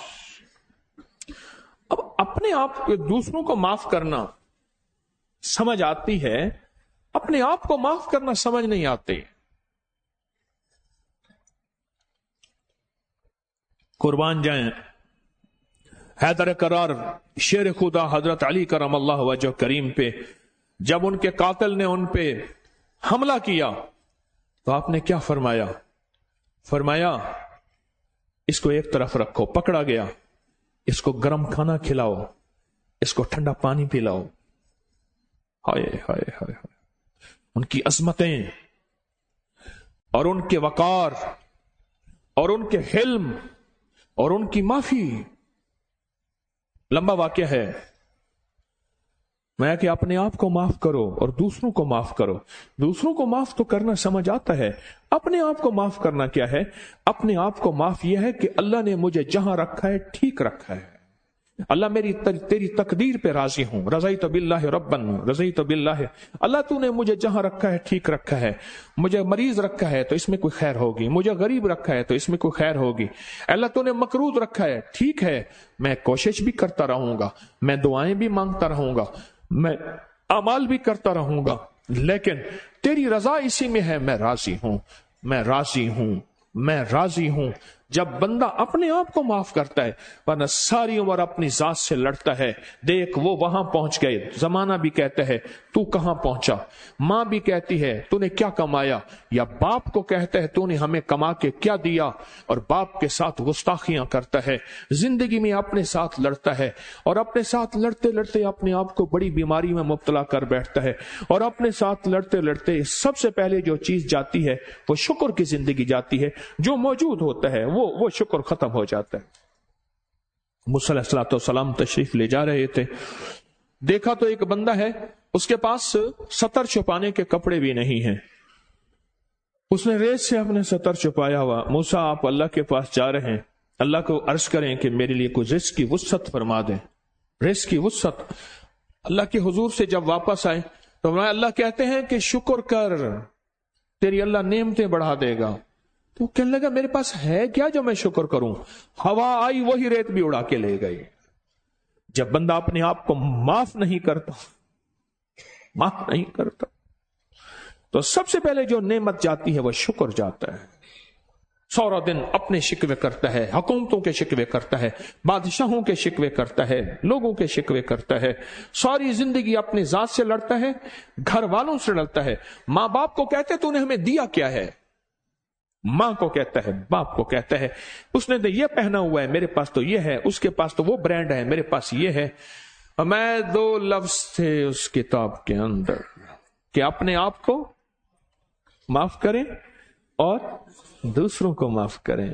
Speaker 1: अब अपने आप को, दूसरों को माफ करना समझ आती है, अपने आप को माफ करना समझ नहीं आती। कुर्बान जाएं हैदर करार शेर खुदा हजरत अली करम अल्लाह वजह करीम पे, जब उनके कातिल ने उन पे हमला किया तो आपने क्या फरमाया? फरमाया इसको एक तरफ रखो, पकड़ा गया, इसको गर्म खाना खिलाओ, इसको ठंडा पानी पिलाओ। हाय हाय हाय हाय, उनकी अजमतें और उनके वकार और उनके हिल्म और उनकी माफी। लंबा वाक्य है। मैं कि अपने आप को माफ करो और दूसरों को माफ करो। दूसरों को माफ तो करना समझ आता है, अपने आप को माफ करना क्या है? अपने आप को माफ यह है कि अल्लाह ने मुझे जहां रखा है ठीक रखा है। अल्लाह मेरी तेरी तकदीर पे राजी हूं, रज़ई तो बिल्लाह रब्बन, रज़ई तो बिल्लाह। अल्लाह तूने मुझे जहां रखा है ठीक रखा है। मुझे मरीज रखा है तो इसमें कोई खैर होगी, मुझे गरीब रखा है तो इसमें कोई खैर होगी। अल्लाह तूने मकरूज रखा है, ठीक है, मैं कोशिश भी करता रहूंगा, मैं दुआएं भी मांगता रहूंगा, मैं अमाल भी करता रहूंगा, लेकिन तेरी रजा इसी में है। मैं राजी हूं, मैं राजी हूं, मैं राजी हूं। जब बंदा अपने आप को माफ करता है, वरना सारी उम्र अपनी जात से लड़ता है। देख वो वहां पहुंच गए, जमाना भी कहता है तू कहां पहुंचा, मां भी कहती है तूने क्या कमाया, या बाप को कहता है तूने हमें कमा के क्या दिया, और बाप के साथ गुस्ताखियां करता है। जिंदगी में अपने साथ लड़ता है, और अपने साथ लड़ते लड़ते अपने आप को बड़ी बीमारी में मुब्तला कर बैठता है। और अपने साथ लड़ते लड़ते सबसे पहले जो चीज जाती है वो शुक्र की जिंदगी जाती है। जो मौजूद होता है वो शुक्र खत्म हो जाता है। موسیٰ علیہ الصلوۃ والسلام تشریف لے جا رہے تھے، دیکھا تو ایک بندہ ہے، اس کے پاس سطر چھپانے کے کپڑے بھی نہیں ہیں، اس نے ریت سے اپنے سطر چھپایا ہوا۔ موسیٰ آپ اللہ کے پاس جا رہے ہیں، اللہ کو عرض کریں کہ میرے لیے کوئی رزق کی وسعت فرما دیں، رزق کی وسعت۔ اللہ کے حضور سے جب واپس آئے تو اللہ کہتے ہیں کہ شکر کر، تیری اللہ نعمتیں بڑھا دے گا۔ تو کہنے لگا میرے پاس ہے کیا جو میں شکر کروں؟ ہوا آئی وہی ریت بھی اڑا کے لے گئی۔ جب بندہ اپنے آپ کو معاف نہیں کرتا تو سب سے پہلے جو نعمت جاتی ہے وہ شکر جاتا ہے۔ سورا دن اپنے شکوے کرتا ہے، حکومتوں کے شکوے کرتا ہے، بادشاہوں کے شکوے کرتا ہے، لوگوں کے شکوے کرتا ہے، ساری زندگی اپنے ذات سے لڑتا ہے، گھر والوں سے لڑتا ہے۔ ماں باپ کو کہتے تو نے ہمیں دیا کیا ہے؟ ماں کو کہتا ہے، باپ کو کہتا ہے اس نے تو یہ پہنا ہوا ہے، میرے پاس تو یہ ہے، اس کے پاس تو وہ برانڈ ہے، میرے پاس یہ ہے۔ میں 2 لفظ تھے اس کتاب کے اندر کہ اپنے آپ کو معاف کریں اور دوسروں کو معاف کریں۔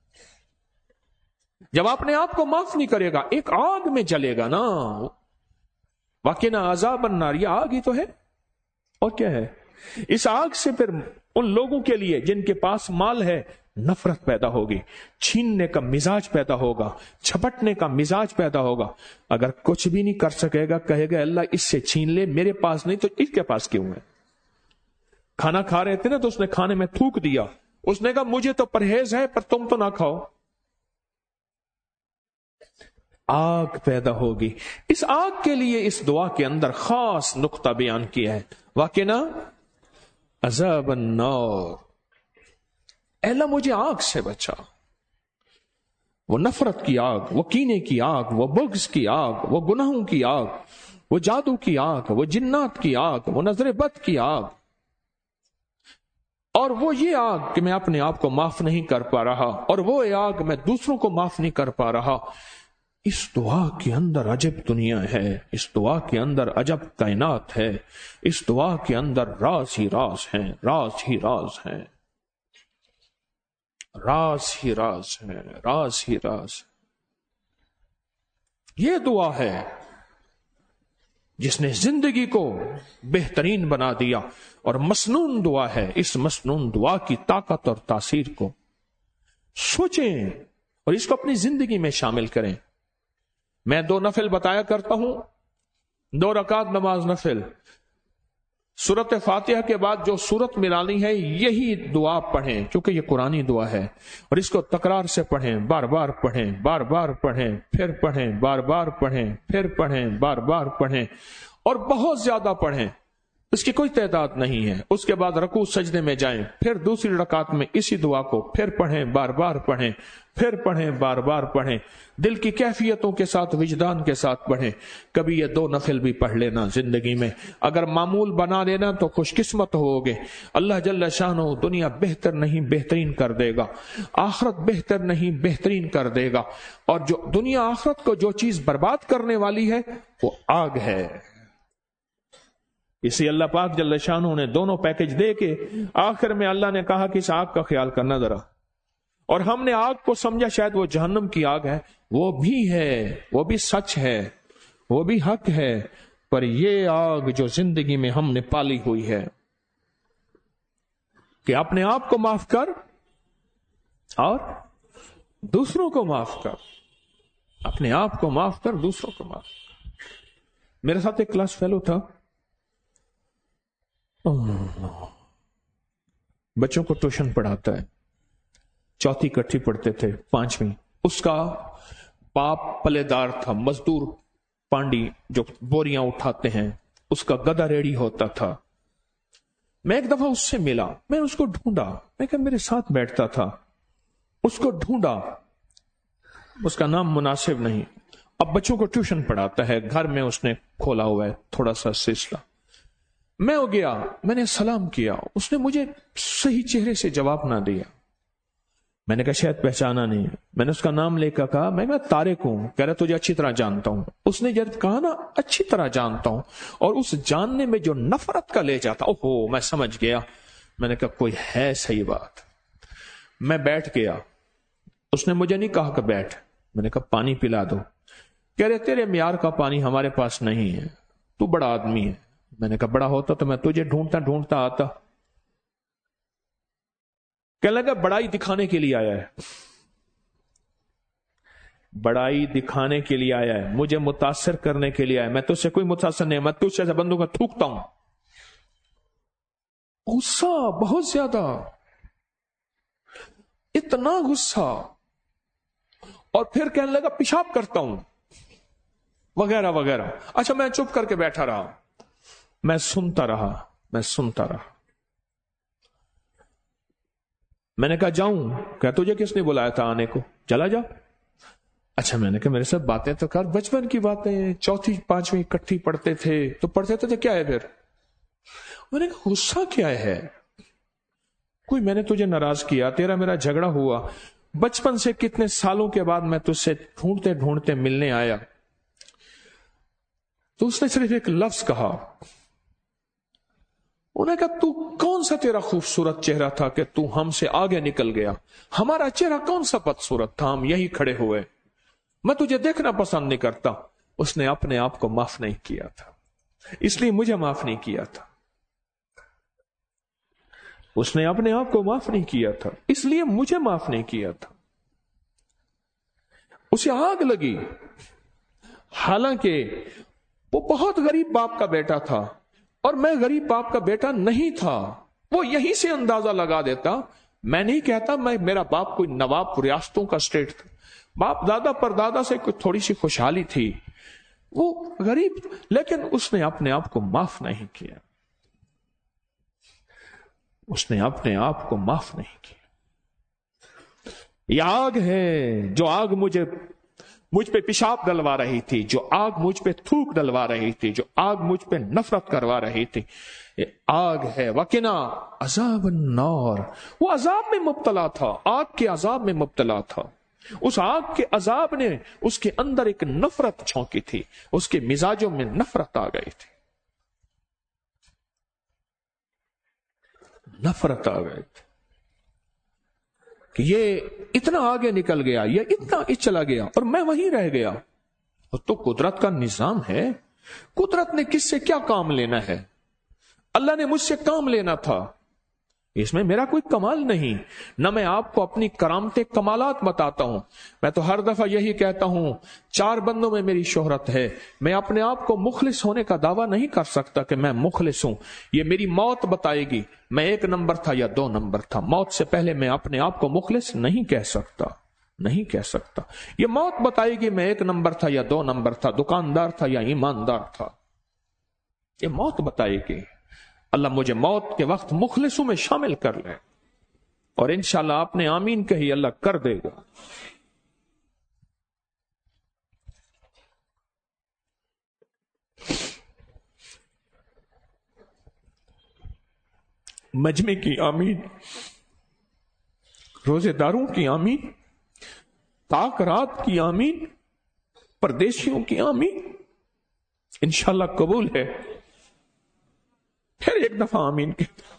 Speaker 1: جب اپنے آپ کو معاف نہیں کرے گا ایک آگ میں جلے گا نا، وَقِنَا عَذَابَ النَّارِ، یہ آگ ہی تو ہے اور کیا ہے۔ اس آگ سے پھر ان لوگوں کے لیے جن کے پاس مال ہے نفرت پیدا ہوگی، چھیننے کا مزاج پیدا ہوگا، چھپٹنے کا مزاج پیدا ہوگا۔ اگر کچھ بھی نہیں کر سکے گا کہے گا اللہ اس سے چھین لے، میرے پاس نہیں تو اس کے پاس کیوں ہے؟ کھانا کھا رہے تھے نا تو اس نے کھانے میں تھوک دیا، اس نے کہا مجھے تو پرہیز ہے پر تم تو نہ کھاؤ۔ آگ پیدا ہوگی۔ اس آگ کے لیے اس دعا کے اندر خاص نقطہ بیان کیا ہے، وَقِنَا عَذَابَ النَّارِ، اے اللہ مجھے آگ سے بچا۔ وہ نفرت کی آگ، وہ کینے کی آگ، وہ بغض کی آگ، وہ گناہوں کی آگ، وہ جادو کی آگ، وہ جنات کی آگ، وہ نظر بد کی آگ، اور وہ یہ آگ کہ میں اپنے آپ کو معاف نہیں کر پا رہا، اور وہ آگ میں دوسروں کو معاف نہیں کر پا رہا۔ اس دعا کے اندر عجب دنیا ہے، اس دعا کے اندر عجب کائنات ہے، اس دعا کے اندر راز ہی راز ہیں، راز ہی راز ہیں، راز ہی راز ہیں، راز ہی راز۔ یہ دعا ہے جس نے زندگی کو بہترین بنا دیا، اور مسنون دعا ہے۔ اس مسنون دعا کی طاقت اور تاثیر کو سوچیں اور اس کو اپنی زندگی میں شامل کریں۔ میں 2 نفل بتایا کرتا ہوں، 2 رکعت نماز نفل، سورت فاتحہ کے بعد جو سورت ملانی ہے یہی دعا پڑھیں، کیونکہ یہ قرآنی دعا ہے، اور اس کو تکرار سے پڑھیں، بار بار پڑھیں، بار بار پڑھیں، پھر پڑھیں، بار بار پڑھیں، پھر پڑھیں، بار بار پڑھیں، اور بہت زیادہ پڑھیں، اس کی کوئی تعداد نہیں ہے۔ اس کے بعد رکوع سجدے میں جائیں، پھر دوسری رکعت میں اسی دعا کو پھر پڑھیں، بار بار پڑھیں، پھر پڑھیں، بار بار پڑھیں، دل کی کیفیتوں کے ساتھ، وجدان کے ساتھ پڑھیں۔ کبھی یہ 2 نفل بھی پڑھ لینا زندگی میں، اگر معمول بنا لینا تو خوش قسمت ہوگے۔ اللہ جل شانہ دنیا بہتر نہیں بہترین کر دے گا، آخرت بہتر نہیں بہترین کر دے گا، اور جو دنیا آخرت کو جو چیز برباد کرنے والی ہے وہ آگ ہے۔ اسی اللہ پاک جل شانہ نے دونوں پیکج دے کے آخر میں اللہ نے کہا کہ اس آگ کا خیال کرنا ذرا، اور ہم نے آگ کو سمجھا شاید وہ جہنم کی آگ ہے، وہ بھی ہے، وہ بھی سچ ہے، وہ بھی حق ہے، پر یہ آگ جو زندگی میں ہم نے پالی ہوئی ہے کہ اپنے آپ کو معاف کر اور دوسروں کو معاف کر، اپنے آپ کو معاف کر دوسروں کو معاف کر۔ میرے ساتھ ایک کلاس فیلو تھا، بچوں کو ٹیوشن پڑھاتا ہے، 4تھی کٹھی پڑھتے تھے، 5ویں۔ اس کا باپ پلےدار تھا، مزدور پانڈی جو بوریاں اٹھاتے ہیں، اس کا گدھا ریڑی ہوتا تھا۔ میں ایک دفعہ اس سے ملا، میں اس کو ڈھونڈا، میں کہ میرے ساتھ بیٹھتا تھا، اس کو ڈھونڈا، اس کا نام مناسب نہیں، اب بچوں کو ٹیوشن پڑھاتا ہے، گھر میں اس نے کھولا ہوا ہے تھوڑا سا سلسلہ۔ میں ہو گیا، میں نے سلام کیا، اس نے مجھے صحیح چہرے سے جواب نہ دیا۔ میں نے کہا شاید پہچانا نہیں، میں نے اس کا نام لے کر کہا میں طارق ہوں، کہہ رہا تجھے اچھی طرح جانتا ہوں۔ اس نے جب کہا نا اچھی طرح جانتا ہوں، اور اس جاننے میں جو نفرت کا لے جاتا، اوہو میں سمجھ گیا، میں نے کہا کوئی ہے صحیح بات۔ میں بیٹھ گیا، اس نے مجھے نہیں کہا کہ بیٹھ، میں نے کہا پانی پلا دو. کہہ رہے تیرے معیار کا پانی ہمارے پاس نہیں ہے, تو بڑا آدمی ہے. میں نے کہا بڑا ہوتا تو میں تجھے ڈھونڈتا ڈھونڈتا آتا. کہنے لگا بڑائی دکھانے کے لیے آیا ہے, بڑائی دکھانے کے لیے آیا ہے, مجھے متاثر کرنے کے لیے آیا ہے. میں تجھ سے کوئی متاثر نہیں, میں تجھ سے بندوں کا تھوکتا ہوں. غصہ بہت زیادہ, اتنا غصہ. اور پھر کہنے لگا پیشاب کرتا ہوں وغیرہ وغیرہ. اچھا میں چپ کر کے بیٹھا رہا, میں سنتا رہا. میں نے کہا جاؤں؟ کہ تجھے کس نے بلایا تھا آنے کو, چلا جا. اچھا میں نے کہا میرے ساتھ باتیں تو کر, بچپن کی باتیں, چوتھی پانچویں اکٹھی پڑھتے تھے تو پڑھتے تھے کیا ہے پھر؟ میں نے کہا غصہ کیا ہے؟ کوئی میں نے تجھے ناراض کیا, تیرا میرا جھگڑا ہوا, بچپن سے کتنے سالوں کے بعد میں تجھ سے ڈھونڈتے ڈھونڈتے ملنے آیا, تو اس نے صرف ایک لفظ کہا. انہوں نے کہا تو کون سا تیرا خوبصورت چہرہ تھا کہ تو ہم سے آگے نکل گیا؟ ہمارا چہرہ کون سا بدصورت تھا, ہم یہی کھڑے ہوئے, میں تجھے دیکھنا پسند نہیں کرتا. اس نے اپنے آپ کو معاف نہیں کیا تھا, اس لیے مجھے معاف نہیں کیا تھا. اس نے اپنے آپ کو معاف نہیں کیا تھا, اس لیے مجھے معاف نہیں کیا تھا. اسے آگ لگی, حالانکہ وہ بہت غریب باپ کا بیٹا تھا اور میں غریب باپ کا بیٹا نہیں تھا. وہ یہیں سے اندازہ لگا دیتا. میں نہیں کہتا میرا باپ کوئی نواب ریاستوں کا اسٹیٹ تھا, باپ دادا پر دادا سے کوئی تھوڑی سی خوشحالی تھی, وہ غریب, لیکن اس نے اپنے آپ کو معاف نہیں کیا. اس نے اپنے آپ کو معاف نہیں کیا. یہ آگ ہے, جو آگ مجھ پہ پیشاب ڈلوا رہی تھی, جو آگ مجھ پہ تھوک ڈلوا رہی تھی, جو آگ مجھ پہ نفرت کروا رہی تھی, یہ آگ ہے. وَقِنَا عَذَابَ النَّارِ, وہ عذاب میں مبتلا تھا, آگ کے عذاب میں مبتلا تھا. اس آگ کے عذاب نے اس کے اندر ایک نفرت چھونکی تھی, اس کے مزاجوں میں نفرت آ گئی تھی, نفرت آ گئی تھی کہ یہ اتنا آگے نکل گیا, یہ اتنا چلا گیا اور میں وہیں رہ گیا. تو قدرت کا نظام ہے, قدرت نے کس سے کیا کام لینا ہے؟ اللہ نے مجھ سے کام لینا تھا, اس میں میرا کوئی کمال نہیں. نہ میں آپ کو اپنی کرامتیں کمالات بتاتا ہوں, میں تو ہر دفعہ یہی کہتا ہوں 4 بندوں میں میری شہرت ہے. میں اپنے آپ کو مخلص ہونے کا دعویٰ نہیں کر سکتا کہ میں مخلص ہوں, یہ میری موت بتائے گی میں 1 نمبر تھا یا 2 نمبر تھا. موت سے پہلے میں اپنے آپ کو مخلص نہیں کہہ سکتا. یہ موت بتائے گی میں 1 نمبر تھا یا 2 نمبر تھا, دکاندار تھا یا ایماندار تھا, یہ موت بتائے گی. اللہ مجھے موت کے وقت مخلصوں میں شامل کر لے, اور انشاءاللہ آپ نے آمین کہی, اللہ کر دے گا. مجمع کی آمین, روزے داروں کی آمین, تاک رات کی آمین, پردیشیوں کی آمین انشاءاللہ قبول ہے. پھر 1 دفعہ آمین کہتا,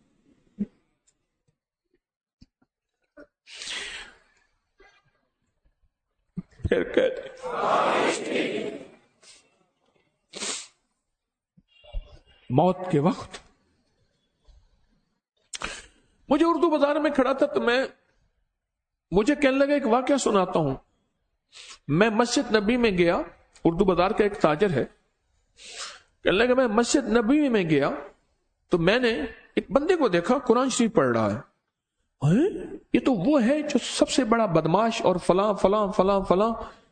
Speaker 1: پھر کہتے موت کے وقت. مجھے اردو بازار میں کھڑا تھا تو مجھے کہنے لگا ایک واقعہ سناتا ہوں. میں مسجد نبی میں گیا, اردو بازار کا ایک تاجر ہے, کہنے لگا میں مسجد نبی میں گیا تو میں نے ایک بندے کو دیکھا قرآن شریف پڑھ رہا ہے. یہ تو وہ ہے جو سب سے بڑا بدماش اور فلاں فلاں فلاں فلاں.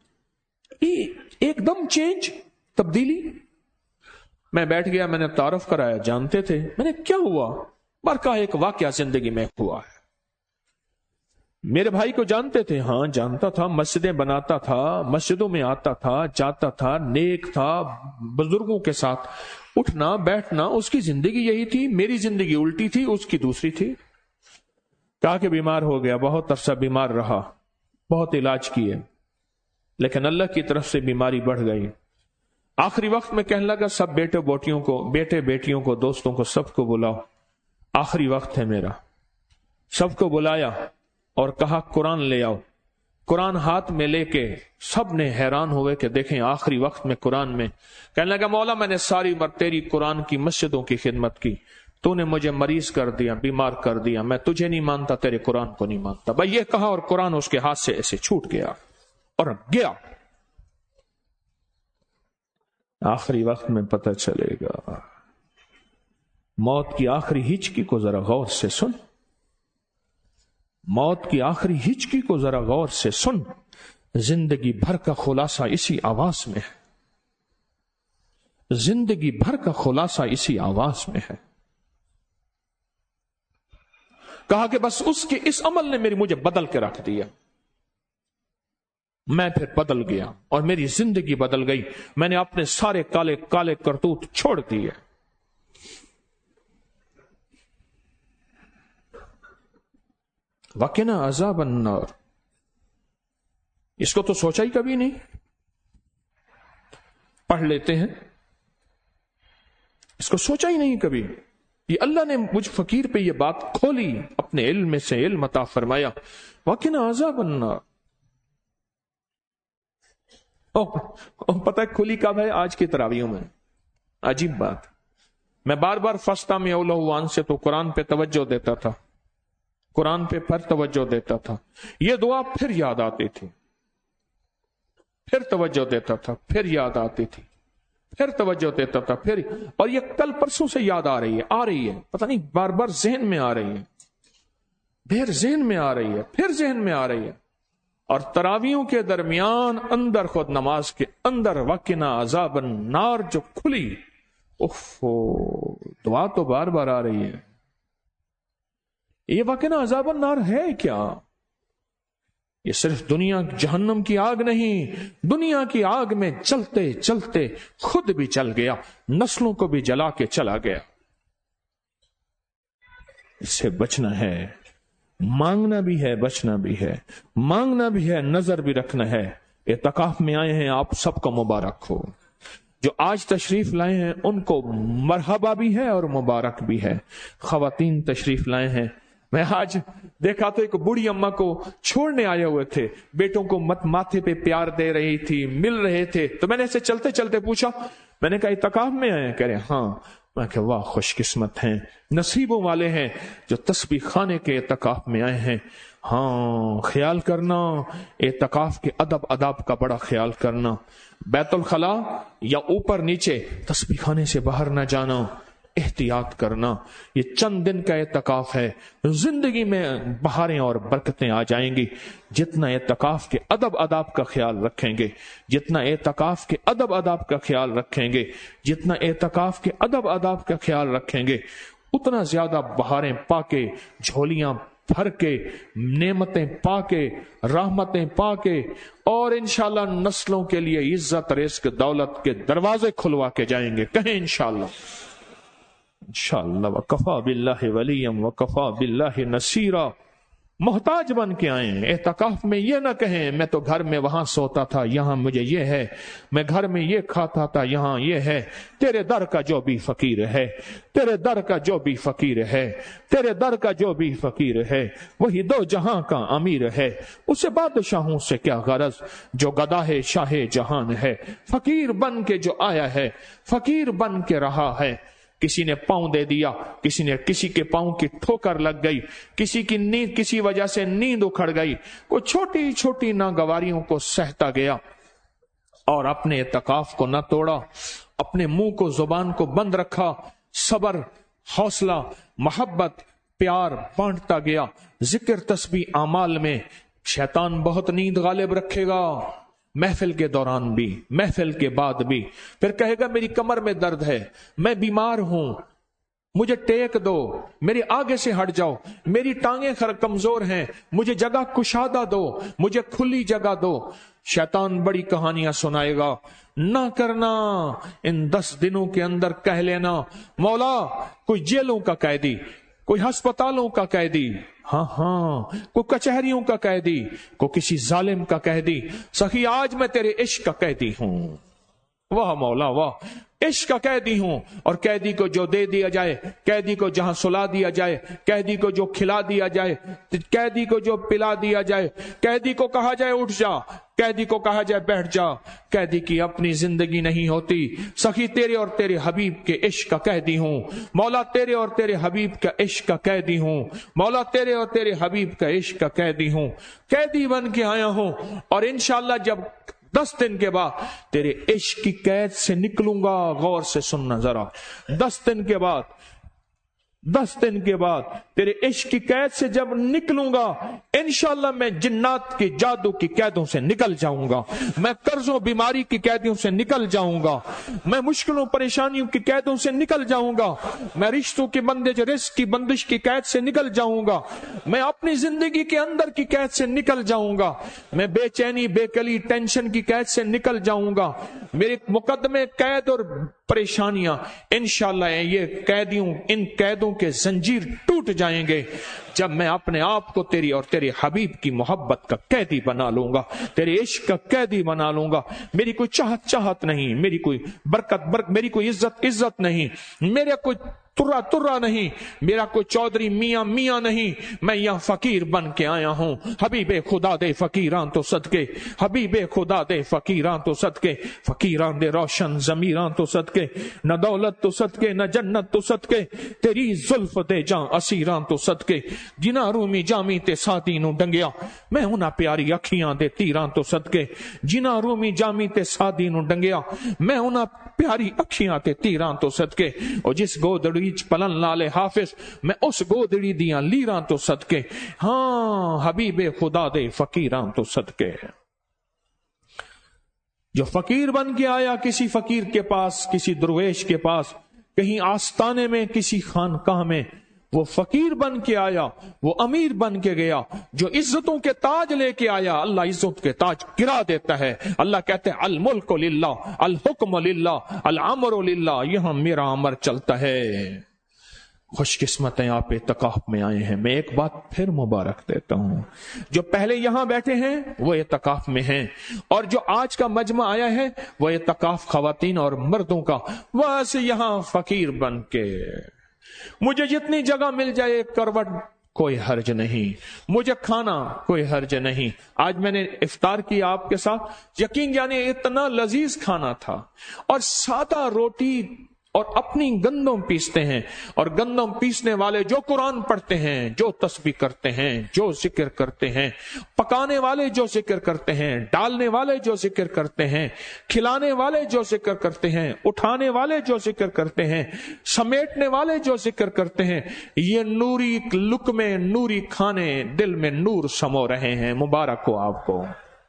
Speaker 1: ایک دم چینج, تبدیلی. میں بیٹھ گیا, میں نے تعارف کرایا, جانتے تھے. میں نے کیا ہوا؟ برکہ ایک واقعہ زندگی میں ہوا ہے. میرے بھائی کو جانتے تھے؟ ہاں جانتا تھا, مسجدیں بناتا تھا, مسجدوں میں آتا تھا, جاتا تھا, نیک تھا, بزرگوں کے ساتھ اٹھنا بیٹھنا, اس کی زندگی یہی تھی. میری زندگی الٹی تھی, اس کی دوسری تھی. کہا کہ بیمار ہو گیا, بہت عرصہ بیمار رہا, بہت علاج کیے, لیکن اللہ کی طرف سے بیماری بڑھ گئی. آخری وقت میں کہنے لگا سب بیٹے بیٹیوں کو دوستوں کو سب کو بلاؤ, آخری وقت ہے میرا. سب کو بلایا اور کہا قرآن لے آؤ. قرآن ہاتھ میں لے کے سب نے حیران ہوئے کہ دیکھیں آخری وقت میں قرآن میں کہنے لگا مولا میں نے ساری عمر تیری قرآن کی مسجدوں کی خدمت کی، تو نے مجھے مریض کر دیا، بیمار کر دیا، میں تجھے نہیں مانتا، تیرے قرآن کو نہیں مانتا۔ بھائی یہ کہا اور قرآن اس کے ہاتھ سے ایسے چھوٹ گیا اور گیا۔ آخری وقت میں پتہ چلے گا، موت کی آخری ہچکی کو ذرا غور سے سن، موت کی آخری ہچکی کو ذرا غور سے سن، زندگی بھر کا خلاصہ اسی آواز میں ہے، زندگی بھر کا خلاصہ اسی آواز میں ہے۔ کہا کہ بس اس کے اس عمل نے مجھے بدل کے رکھ دیا، میں پھر بدل گیا اور میری زندگی بدل گئی، میں نے اپنے سارے کالے کالے کرتوت چھوڑ دیے۔ وَقِنَا عَذَابَ النَّارِ، اس کو تو سوچا ہی کبھی نہیں۔ پڑھ لیتے ہیں، اس کو سوچا ہی نہیں کبھی۔ یہ اللہ نے مجھ فقیر پہ یہ بات کھولی، اپنے علم میں سے علم عطا فرمایا۔ وَقِنَا عَذَابَ النَّارِ، پتہ ہے کھلی کب ہے؟ آج کی تراویحوں میں۔ عجیب بات، میں بار بار فستا میں اولوان سے تو قرآن پہ توجہ دیتا تھا، قرآن پہ پھر توجہ دیتا تھا، یہ دعا پھر یاد آتی تھی، پھر توجہ دیتا تھا، پھر یاد آتی تھی، پھر توجہ دیتا تھا، پھر، اور یہ کل پرسوں سے یاد آ رہی ہے، پتہ نہیں بار بار ذہن میں آ رہی ہے، پھر ذہن میں آ رہی ہے، پھر ذہن میں آ رہی ہے۔ اور تراویحوں کے درمیان اندر خود نماز کے اندر وَقِنَا عَذَابَ النَّارِ جو کھلی، دعا تو بار بار آ رہی ہے۔ یہ وَقِنَا عَذَابَ النَّارِ ہے کیا؟ یہ صرف دنیا جہنم کی آگ نہیں، دنیا کی آگ میں چلتے چلتے خود بھی چل گیا، نسلوں کو بھی جلا کے چلا گیا۔ اس سے بچنا ہے، مانگنا بھی ہے، بچنا بھی ہے، مانگنا بھی ہے، نظر بھی رکھنا ہے۔ اعتکاف میں آئے ہیں آپ سب کا مبارک ہو، جو آج تشریف لائے ہیں ان کو مرحبا بھی ہے اور مبارک بھی ہے۔ خواتین تشریف لائے ہیں، میں آج دیکھا تو ایک بوڑھی اماں کو چھوڑنے آئے ہوئے تھے، بیٹوں کو ماتھے پہ پیار دے رہی تھی، مل رہے تھے، تو میں نے اسے چلتے چلتے پوچھا، میں نے کہا اعتکاف میں آئے ہیں؟ کہہ رہے ہاں۔ میں کہ واہ خوش قسمت ہیں، نصیبوں والے ہیں جو تسبیح خانے کے اعتکاف میں آئے ہیں۔ ہاں خیال کرنا، اعتکاف کے ادب آداب کا بڑا خیال کرنا، بیت الخلا یا اوپر نیچے تسبیح خانے سے باہر نہ جانا، احتیاط کرنا۔ یہ چند دن کا اعتکاف ہے، زندگی میں بہاریں اور برکتیں آ جائیں گی جتنا اعتکاف کے ادب آداب کا خیال رکھیں گے، جتنا اعتکاف کے ادب آداب کا خیال رکھیں گے، جتنا اعتکاف کے ادب آداب کا خیال رکھیں گے، اتنا زیادہ بہاریں پا کے، جھولیاں بھر کے، نعمتیں پا کے، رحمتیں پا کے، اور انشاءاللہ نسلوں کے لیے عزت رزق دولت کے دروازے کھلوا کے جائیں گے۔ کہیں انشاءاللہ، انشاءاللہ۔ وَكَفَى بِاللَّهِ وَلِيًّا وَكَفَى بِاللَّهِ نَصِيرًا۔ محتاج بن کے آئیں، اعتکاف میں یہ نہ کہیں میں تو گھر میں وہاں سوتا تھا، یہاں مجھے یہ ہے، میں گھر میں یہ کھاتا تھا، یہاں یہ ہے۔ تیرے در کا جو بھی فقیر ہے، تیرے در کا جو بھی فقیر ہے، تیرے در کا جو بھی فقیر ہے، وہی دو جہاں کا امیر ہے۔ اسے بادشاہوں سے کیا غرض جو گدا ہے شاہ جہان ہے۔ فقیر بن کے جو آیا ہے، فقیر بن کے رہا ہے۔ کسی نے پاؤں دے دیا، کسی کے پاؤں کی ٹھوکر لگ گئی، کسی کی نیند، کسی وجہ سے نیند اکھڑ گئی، کوئی چھوٹی چھوٹی ناگواریوں کو سہتا گیا اور اپنے اعتکاف کو نہ توڑا، اپنے منہ کو، زبان کو بند رکھا، صبر، حوصلہ، محبت، پیار بانٹتا گیا۔ ذکر تسبیح اعمال میں شیطان بہت نیند غالب رکھے گا، محفل کے دوران بھی، محفل کے بعد بھی، پھر کہے گا میری کمر میں درد ہے، میں بیمار ہوں، مجھے ٹیک دو، میری آگے سے ہٹ جاؤ، میری ٹانگیں کمزور ہیں، مجھے جگہ کشادہ دو، مجھے کھلی جگہ دو۔ شیطان بڑی کہانیاں سنائے گا، نہ کرنا، ان 10 دنوں کے اندر کہہ لینا مولا کوئی جیلوں کا قیدی، کوئی ہسپتالوں کا قیدی، ہاں کوئی کچہریوں کا قیدی، کوئی کسی ظالم کا قیدی، سخی آج میں تیرے عشق کا قیدی ہوں، واہ مولا واہ، عشق کا قیدی ہوں، اور قیدی کو جو دے دیا جائے، قیدی کو جہاں سلا دیا جائے، قیدی کو جو کھلا دیا جائے، قیدی کو جو پلا دیا جائے، قیدی کو کہا جائے اٹھ جا، قیدی کو کہا جائے بیٹھ جا، قیدی کی اپنی زندگی نہیں ہوتی۔ سخی تیرے اور تیرے حبیب کے عشق کا قیدی ہوں مولا، تیرے اور تیرے حبیب کا عشق کا قیدی ہوں مولا، تیرے اور تیرے حبیب کا عشق کا قیدی ہوں، قیدی بن کے آیا ہوں، اور انشاءاللہ جب 10 دن کے بعد تیرے عشق کی قید سے نکلوں گا، غور سے سننا ذرا، 10 دن کے بعد، 10 دن کے بعد تیرے عشق کی قید سے جب نکلوں گا، انشاءاللہ میں جنات کی جادو کی قیدوں سے نکل جاؤں گا، میں قرضوں بیماری کی قیدوں سے نکل جاؤں گا، میں مشکلوں پریشانیوں کی قیدوں سے نکل جاؤں گا، میں رشتوں کی بندش، رزق کی بندش کی قید سے نکل جاؤں گا، میں اپنی زندگی کے اندر کی قید سے نکل جاؤں گا، میں بے چینی، بے کلی، ٹینشن کی قید سے نکل جاؤں گا، میرے مقدمے قید اور پریشانیاں انشاءاللہ یہ قیدیوں، ان قیدوں کے زنجیر ٹوٹ جائیں گے جب میں اپنے آپ کو تیری اور تیرے حبیب کی محبت کا قیدی بنا لوں گا، تیرے عشق کا قیدی بنا لوں گا۔ میری کوئی چاہت نہیں، میری کوئی برکت میری کوئی عزت نہیں، میرا کوئی ترا نہیں، میرا کوئی چودھری میاں نہیں، میں یہاں فقیر بن کے آیا ہوں۔ حبیب خدا دے فقیراں تو صدقے، حبیب خدا دے فقیراں تو صدقے، فقیراں دے روشن ضمیراں تو صدقے، نہ دولت تو صدقے نہ جنت تو صدقے، تیری زلف دے جاں اسیراں تو صدقے، جنہ رومی جامی تے سادی نو ڈنگیا، میں انہاں پیاری اکھیاں دے تیراں تو صدقے، جنہ رومی جامی تے سادی نو ڈنگیا، میں انہاں پیاری اکھیاں تے تیراں تو صدقے، اور جس گودڑی پلن لالے حافظ، میں اس گودڑی دیاں لیراں تو صدقے، ہاں حبیب خدا دے فقیراں تو صدقے۔ جو فقیر بن کے آیا کسی فقیر کے پاس، کسی درویش کے پاس، کہیں آستانے میں، کسی خانقاہ میں، وہ فقیر بن کے آیا، وہ امیر بن کے گیا، جو عزتوں کے تاج لے کے آیا، اللہ عزت کے تاج گرا دیتا ہے۔ اللہ کہتے ہیں الملک للہ، الحکم للہ، الامر للہ، یہاں میرا امر چلتا ہے۔ خوش قسمت ہیں آپ اعتکاف میں آئے ہیں۔ میں ایک بات پھر مبارک دیتا ہوں، جو پہلے یہاں بیٹھے ہیں وہ اعتکاف میں ہیں، اور جو آج کا مجمع آیا ہے وہ اعتکاف خواتین اور مردوں کا، ویسے یہاں فقیر بن کے مجھے جتنی جگہ مل جائے ایک کروٹ کوئی حرج نہیں، مجھے کھانا کوئی حرج نہیں۔ آج میں نے افطار کیا آپ کے ساتھ، یقین جانے اتنا لذیذ کھانا تھا، اور سادہ روٹی، اور اپنی گندم پیستے ہیں، اور گندم پیسنے والے جو قرآن پڑھتے ہیں، جو تسبیح کرتے ہیں، جو ذکر کرتے ہیں، پکانے والے جو ذکر کرتے ہیں، ڈالنے والے جو ذکر کرتے ہیں، کھلانے والے جو ذکر کرتے ہیں، اٹھانے والے جو ذکر کرتے ہیں، سمیٹنے والے جو ذکر کرتے ہیں، یہ نوری لقمے، نوری کھانے دل میں نور سمو رہے ہیں۔ مبارک ہو آپ کو۔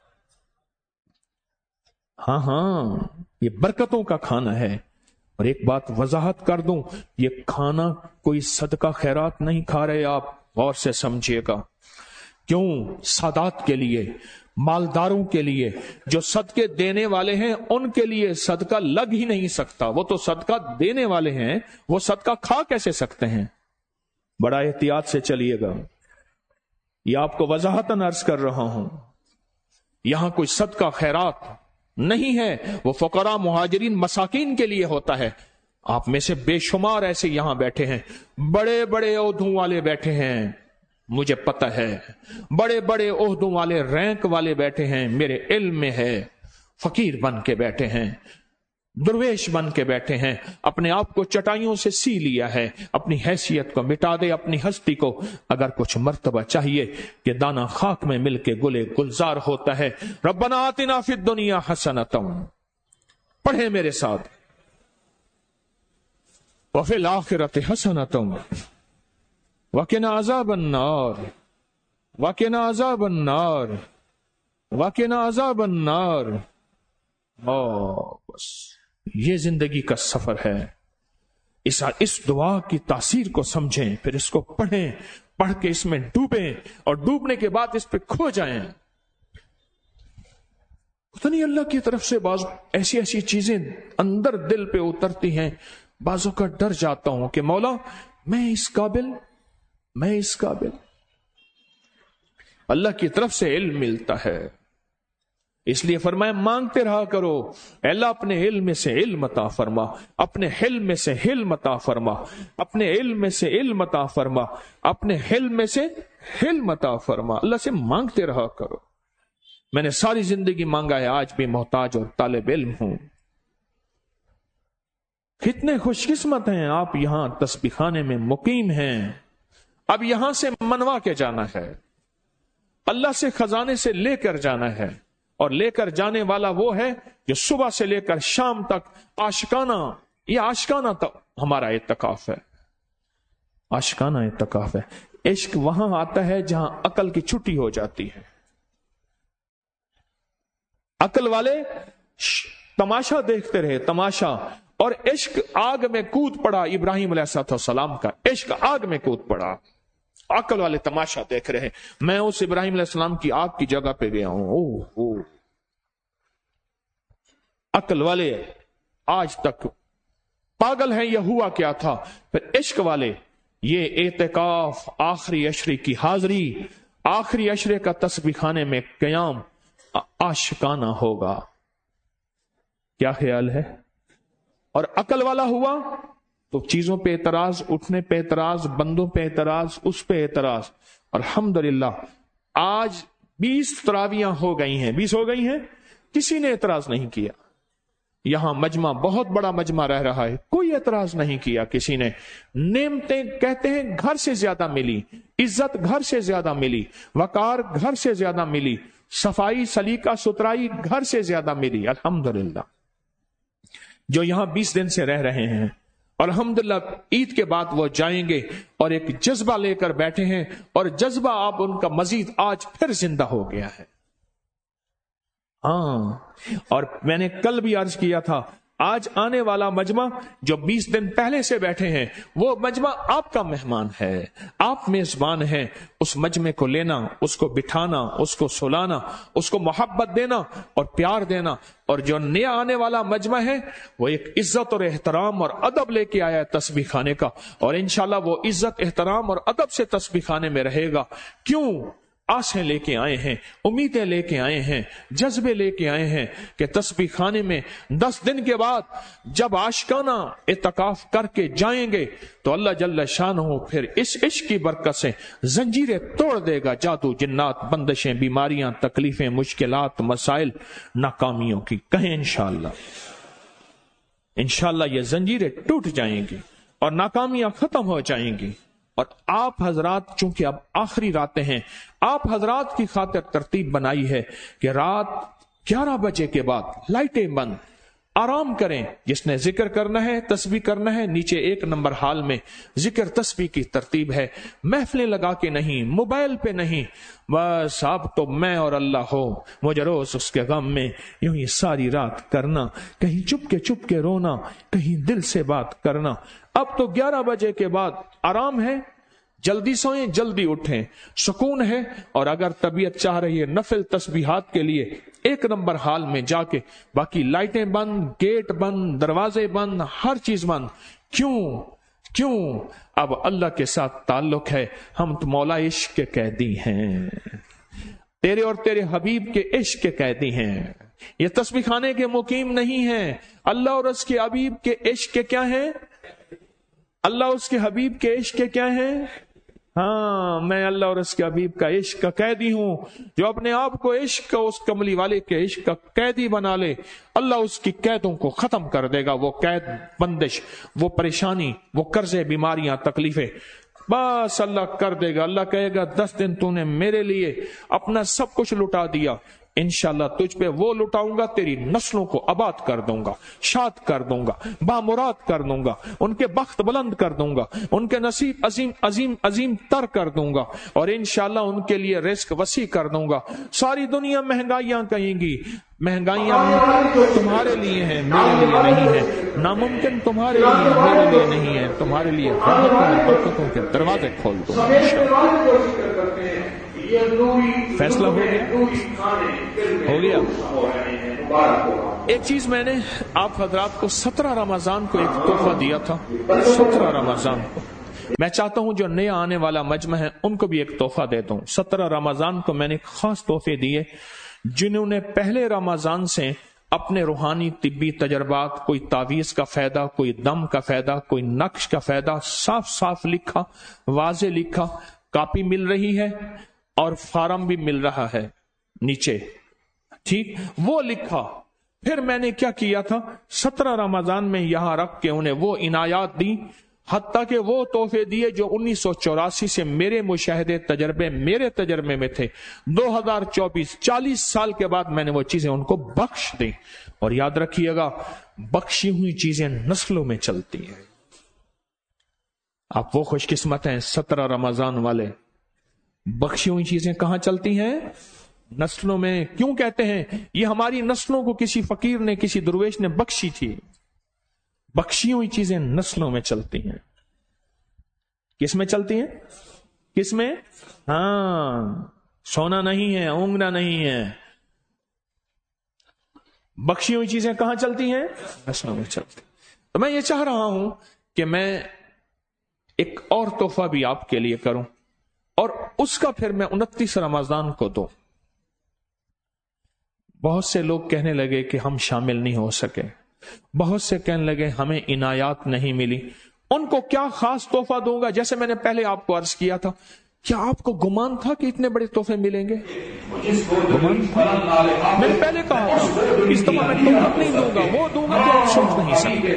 Speaker 1: ہاں یہ برکتوں کا کھانا ہے۔ اور ایک بات وضاحت کر دوں، یہ کھانا کوئی صدقہ خیرات نہیں کھا رہے آپ، غور سے سمجھیے گا۔ کیوں؟ سادات کے لیے، مالداروں کے لیے، جو صدقے دینے والے ہیں ان کے لیے صدقہ لگ ہی نہیں سکتا۔ وہ تو صدقہ دینے والے ہیں، وہ صدقہ کھا کیسے سکتے ہیں؟ بڑا احتیاط سے چلیے گا، یہ آپ کو وضاحتاً عرض کر رہا ہوں۔ یہاں کوئی صدقہ خیرات نہیں ہے، وہ فقراء، مہاجرین، مساکین کے لیے ہوتا ہے۔ آپ میں سے بے شمار ایسے یہاں بیٹھے ہیں، بڑے بڑے عہدوں والے بیٹھے ہیں، مجھے پتہ ہے، بڑے بڑے عہدوں والے، رینک والے بیٹھے ہیں، میرے علم میں ہے، فقیر بن کے بیٹھے ہیں، درویش بن کے بیٹھے ہیں، اپنے آپ کو چٹائیوں سے سی لیا ہے، اپنی حیثیت کو مٹا دے، اپنی ہستی کو۔ اگر کچھ مرتبہ چاہیے کہ دانا خاک میں مل کے گلے گلزار ہوتا ہے۔ ربنا آتنا فی الدنیا حسنۃ، پڑھے میرے ساتھ، وفی الآخرۃ حسنۃ وقنا عذاب النار، وقنا عذاب النار، وقنا عذاب النار۔ بس یہ زندگی کا سفر ہے۔ اس دعا کی تاثیر کو سمجھیں، پھر اس کو پڑھیں، پڑھ کے اس میں ڈوبیں، اور ڈوبنے کے بعد اس پہ کھو جائیں۔ پتہ نہیں اللہ کی طرف سے بعض ایسی چیزیں اندر دل پہ اترتی ہیں، بعضوں کا ڈر جاتا ہوں کہ مولا میں اس قابل، اللہ کی طرف سے علم ملتا ہے، اس لیے فرمایا مانگتے رہا کرو، اے اللہ اپنے علم سے علم عطا فرما، اپنے حلم سے حلم عطا فرما، اپنے علم سے علم عطا فرما، اپنے حلم سے حلم عطا فرما۔ اللہ سے مانگتے رہا کرو۔ میں نے ساری زندگی مانگا ہے، آج بھی محتاج اور طالب علم ہوں۔ کتنے خوش قسمت ہیں آپ، یہاں تسبیح خانے میں مقیم ہیں۔ اب یہاں سے منوا کے جانا ہے، اللہ سے خزانے سے لے کر جانا ہے، اور لے کر جانے والا وہ ہے جو صبح سے لے کر شام تک عاشقانہ، یہ عاشقانہ تک ہمارا اعتکاف ہے، عاشقانہ اعتکاف ہے۔ عشق وہاں آتا ہے جہاں عقل کی چھٹی ہو جاتی ہے۔ عقل والے تماشا دیکھتے رہے، تماشا، اور عشق آگ میں کود پڑا۔ ابراہیم علیہ السلام کا عشق آگ میں کود پڑا، عقل والے تماشا دیکھ رہے۔ میں اس ابراہیم علیہ السلام کی آگ کی جگہ پہ گیا ہوں۔ عقل والے آج تک پاگل ہیں یہ ہوا کیا تھا۔ پھر عشق والے یہ اعتکاف، آخری عشرے کی حاضری، آخری عشرے کا تسبیح خانے میں قیام عاشقانہ ہوگا۔ کیا خیال ہے؟ اور عقل والا ہوا تو چیزوں پہ اعتراض، اٹھنے پہ اعتراض، بندوں پہ اعتراض، اس پہ اعتراض۔ اور الحمدللہ آج 20 تراویاں ہو گئی ہیں، 20 ہو گئی ہیں، کسی نے اعتراض نہیں کیا۔ یہاں مجمع بہت بڑا مجمع رہ رہا ہے، کوئی اعتراض نہیں کیا کسی نے۔ نعمتیں کہتے ہیں گھر سے زیادہ ملی، عزت گھر سے زیادہ ملی، وقار گھر سے زیادہ ملی، صفائی سلیقہ ستھرائی گھر سے زیادہ ملی۔ الحمدللہ جو یہاں 20 دن سے رہ رہے ہیں، الحمدللہ عید کے بعد وہ جائیں گے اور ایک جذبہ لے کر بیٹھے ہیں، اور جذبہ آپ ان کا مزید آج پھر زندہ ہو گیا ہے۔ ہاں، اور میں نے کل بھی عرض کیا تھا، آج آنے والا مجمع جو 20 دن پہلے سے بیٹھے ہیں، وہ مجمع آپ کا مہمان ہے، آپ میزبان ہیں۔ اس مجمع کو لینا، اس کو بٹھانا، اس کو سلانا، اس کو محبت دینا اور پیار دینا۔ اور جو نیا آنے والا مجمع ہے وہ ایک عزت اور احترام اور ادب لے کے آیا ہے تسبیح خانے کا، اور انشاءاللہ وہ عزت، احترام اور ادب سے تسبیح خانے میں رہے گا۔ کیوں؟ آسیں لے کے آئے ہیں، امیدیں لے کے آئے ہیں، جذبے لے کے آئے ہیں کہ تسبیح خانے میں 10 دن کے بعد جب عاشقانہ اعتکاف کر کے جائیں گے تو اللہ جل شانہ پھر اس عشق کی برکت سے زنجیریں توڑ دے گا، جادو، جنات، بندشیں، بیماریاں، تکلیفیں، مشکلات، مسائل، ناکامیوں کی۔ کہیں انشاءاللہ، انشاءاللہ یہ زنجیریں ٹوٹ جائیں گی اور ناکامیاں ختم ہو جائیں گی۔ اور آپ حضرات چونکہ اب آخری راتیں ہیں، آپ حضرات کی خاطر ترتیب بنائی ہے کہ رات 11 بجے کے بعد لائٹیں بند، آرام کریں۔ جس نے ذکر کرنا ہے، تسبیح کرنا ہے، نیچے 1 نمبر ہال میں ذکر تسبیح کی ترتیب ہے۔ محفلیں لگا کے نہیں، موبائل پہ نہیں، بس اب تو میں اور اللہ ہو، مجھے روز اس کے غم میں یوں ہی ساری رات کرنا، کہیں چپ کے رونا، کہیں دل سے بات کرنا۔ اب تو 11 بجے کے بعد آرام ہے، جلدی سوئیں، جلدی اٹھیں، سکون ہے۔ اور اگر طبیعت چاہ رہی ہے نفل تسبیحات کے لیے 1 نمبر ہال میں جا کے، باقی لائٹیں بند، گیٹ بند، دروازے بند، ہر چیز بند۔ کیوں؟ اب اللہ کے ساتھ تعلق ہے، ہم تو مولا عشق کے قیدی ہیں، تیرے اور تیرے حبیب کے عشق کے قیدی ہیں۔ یہ تسبیح خانے کے مقیم نہیں ہیں، اللہ اور اس کے حبیب کے عشق کے کیا ہیں؟ اللہ اس کے حبیب کے عشق کے کیا ہیں؟ ہاں، میں اللہ اور اس کے حبیب کا عشق کا قیدی ہوں۔ جو اپنے آپ کو عشق کا، اس کملی والے کے عشق کا قیدی بنا لے، اللہ اس کی قیدوں کو ختم کر دے گا۔ وہ قید، بندش، وہ پریشانی، وہ قرضے، بیماریاں، تکلیفیں، بس اللہ کر دے گا۔ اللہ کہے گا 10 دن تو نے میرے لیے اپنا سب کچھ لٹا دیا، انشاءاللہ تجھ پہ وہ لٹاؤں گا، تیری نسلوں کو آباد کر دوں گا، شاد کر دوں گا، بامراد کر دوں گا، ان کے بخت بلند کر دوں گا، ان کے نصیب عظیم عظیم عظیم تر کر دوں گا، اور انشاءاللہ ان کے لیے رزق وسیع کر دوں گا۔ ساری دنیا مہنگائیاں کہیں گی، مہنگائیاں تمہارے لیے ہیں، میرے لیے نہیں ہے، ناممکن تمہارے لیے ہیں، میرے لیے نہیں ہے، تمہارے لیے رحمتوں اور برکتوں کے دروازے کھول دوں گا۔ فیصلہ ہو گیا۔ ایک چیز میں نے آپ حضرات کو 17 رمضان کو ایک تحفہ دیا تھا، 17 رمضان کو میں چاہتا ہوں جو نیا آنے والا مجمع ہے ان کو بھی ایک تحفہ دے دوں۔ 17 رمضان کو میں نے خاص تحفے دیے جنہوں نے پہلے رمضان سے اپنے روحانی طبی تجربات، کوئی تعویذ کا فائدہ، کوئی دم کا فائدہ، کوئی نقش کا فائدہ صاف صاف لکھا، واضح لکھا، کاپی مل رہی ہے اور فارم بھی مل رہا ہے نیچے، ٹھیک، وہ لکھا. پھر میں نے کیا کیا تھا، 17 رمضان میں یہاں رکھ کے انہیں وہ عنایات دی، حتیٰ کہ وہ تحفے دیے جو 1984 سے میرے مشاہدے تجربے میرے تجربے میں تھے. 2024 40 سال کے بعد میں نے وہ چیزیں ان کو بخش دی. اور یاد رکھیے گا، بخشی ہوئی چیزیں نسلوں میں چلتی ہیں. آپ وہ خوش قسمت ہیں 17 رمضان والے. بخشی ہوئی چیزیں کہاں چلتی ہیں؟ نسلوں میں. کیوں کہتے ہیں یہ ہماری نسلوں کو کسی فقیر نے، کسی درویش نے بخشی تھی؟ بخشی ہوئی چیزیں نسلوں میں چلتی ہیں. کس میں چلتی ہیں؟ کس میں؟ ہاں، سونا نہیں ہے، اونگنا نہیں ہے. بخشی ہوئی چیزیں کہاں چلتی ہیں؟ نسلوں میں چلتی. تو میں یہ چاہ رہا ہوں کہ میں ایک اور تحفہ بھی آپ کے لیے کروں، اور اس کا پھر میں 29 رمضان کو دوں. بہت سے لوگ کہنے لگے کہ ہم شامل نہیں ہو سکے، بہت سے کہنے لگے ہمیں عنایات نہیں ملی. ان کو کیا خاص تحفہ دوں گا؟ جیسے میں نے پہلے آپ کو عرض کیا تھا، کیا آپ کو گمان تھا کہ اتنے بڑے تحفے ملیں گے؟ گمان تھا؟ میں نے پہلے کہا تھا اس دفعہ میں تحفہ نہیں دوں گا، وہ دوں گا کہ آپ سوچ نہیں سکتے.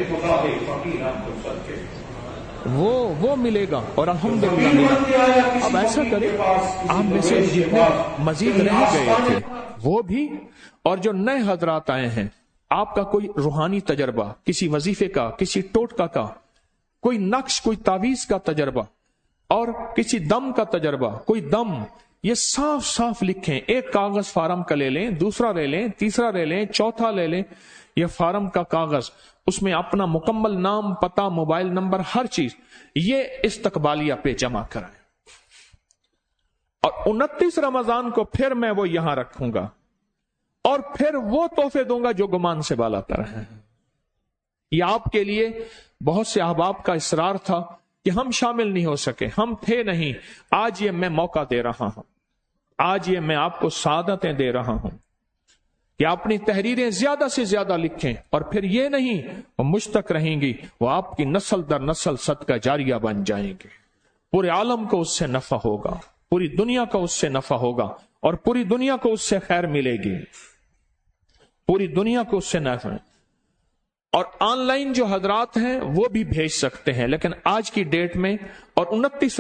Speaker 1: وہ ملے گا، اور الحمدللہ ملا. اب ایسا کریں، آپ میں سے جتنے مزید رہ گئے تھے وہ بھی، اور جو نئے حضرات آئے ہیں، آپ کا کوئی روحانی تجربہ، کسی وظیفے کا، کسی ٹوٹکا کا، کوئی نقش، کوئی تعویذ کا تجربہ، اور کسی دم کا تجربہ، کوئی دم، یہ صاف صاف لکھیں. ایک کاغذ فارم کا لے لیں، دوسرا لے لیں، تیسرا لے لیں، چوتھا لے لیں. یہ فارم کا کاغذ، اس میں اپنا مکمل نام، پتہ، موبائل نمبر، ہر چیز یہ استقبالیہ پہ جمع کرائیں. اور 29 رمضان کو پھر میں وہ یہاں رکھوں گا، اور پھر وہ تحفے دوں گا جو گمان سے بالا تر ہیں. یہ آپ کے لیے بہت سے احباب کا اصرار تھا کہ ہم شامل نہیں ہو سکے، ہم تھے نہیں. آج یہ میں موقع دے رہا ہوں، آج یہ میں آپ کو سعادتیں دے رہا ہوں کہ اپنی تحریریں زیادہ سے زیادہ لکھیں، اور پھر یہ نہیں وہ مجھ تک رہیں گی، وہ آپ کی نسل در نسل صدقہ جاریہ بن جائیں گے. پورے عالم کو اس سے نفع ہوگا، پوری دنیا کا اس سے نفع ہوگا، اور پوری دنیا کو اس سے خیر ملے گی، پوری دنیا کو اس سے نفع. اور آن لائن جو حضرات ہیں وہ بھی بھیج سکتے ہیں، لیکن آج کی ڈیٹ میں اور 29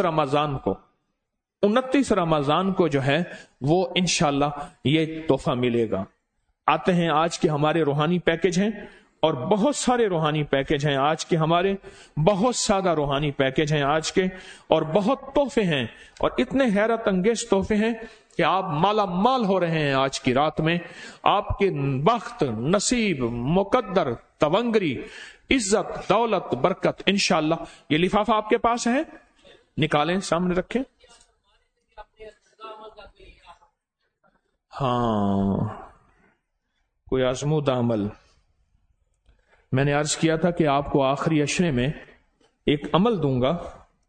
Speaker 1: رمضان کو جو ہے وہ انشاءاللہ یہ تحفہ ملے گا. آتے ہیں آج کے ہمارے روحانی پیکج ہیں، اور بہت سارے روحانی پیکج ہیں آج کے ہمارے، بہت سادہ روحانی پیکج ہیں آج کے، اور بہت تحفے ہیں، اور اتنے حیرت انگیز تحفے ہیں کہ آپ مالا مال ہو رہے ہیں. آج کی رات میں آپ کے بخت، نصیب، مقدر، تونگری، عزت، دولت، برکت انشاءاللہ. یہ لفافہ آپ کے پاس ہے، نکالیں، سامنے رکھیں. ہاں، کوئی آزمودہ عمل. میں نے عرض کیا تھا کہ آپ کو آخری عشرے میں ایک عمل دوں گا،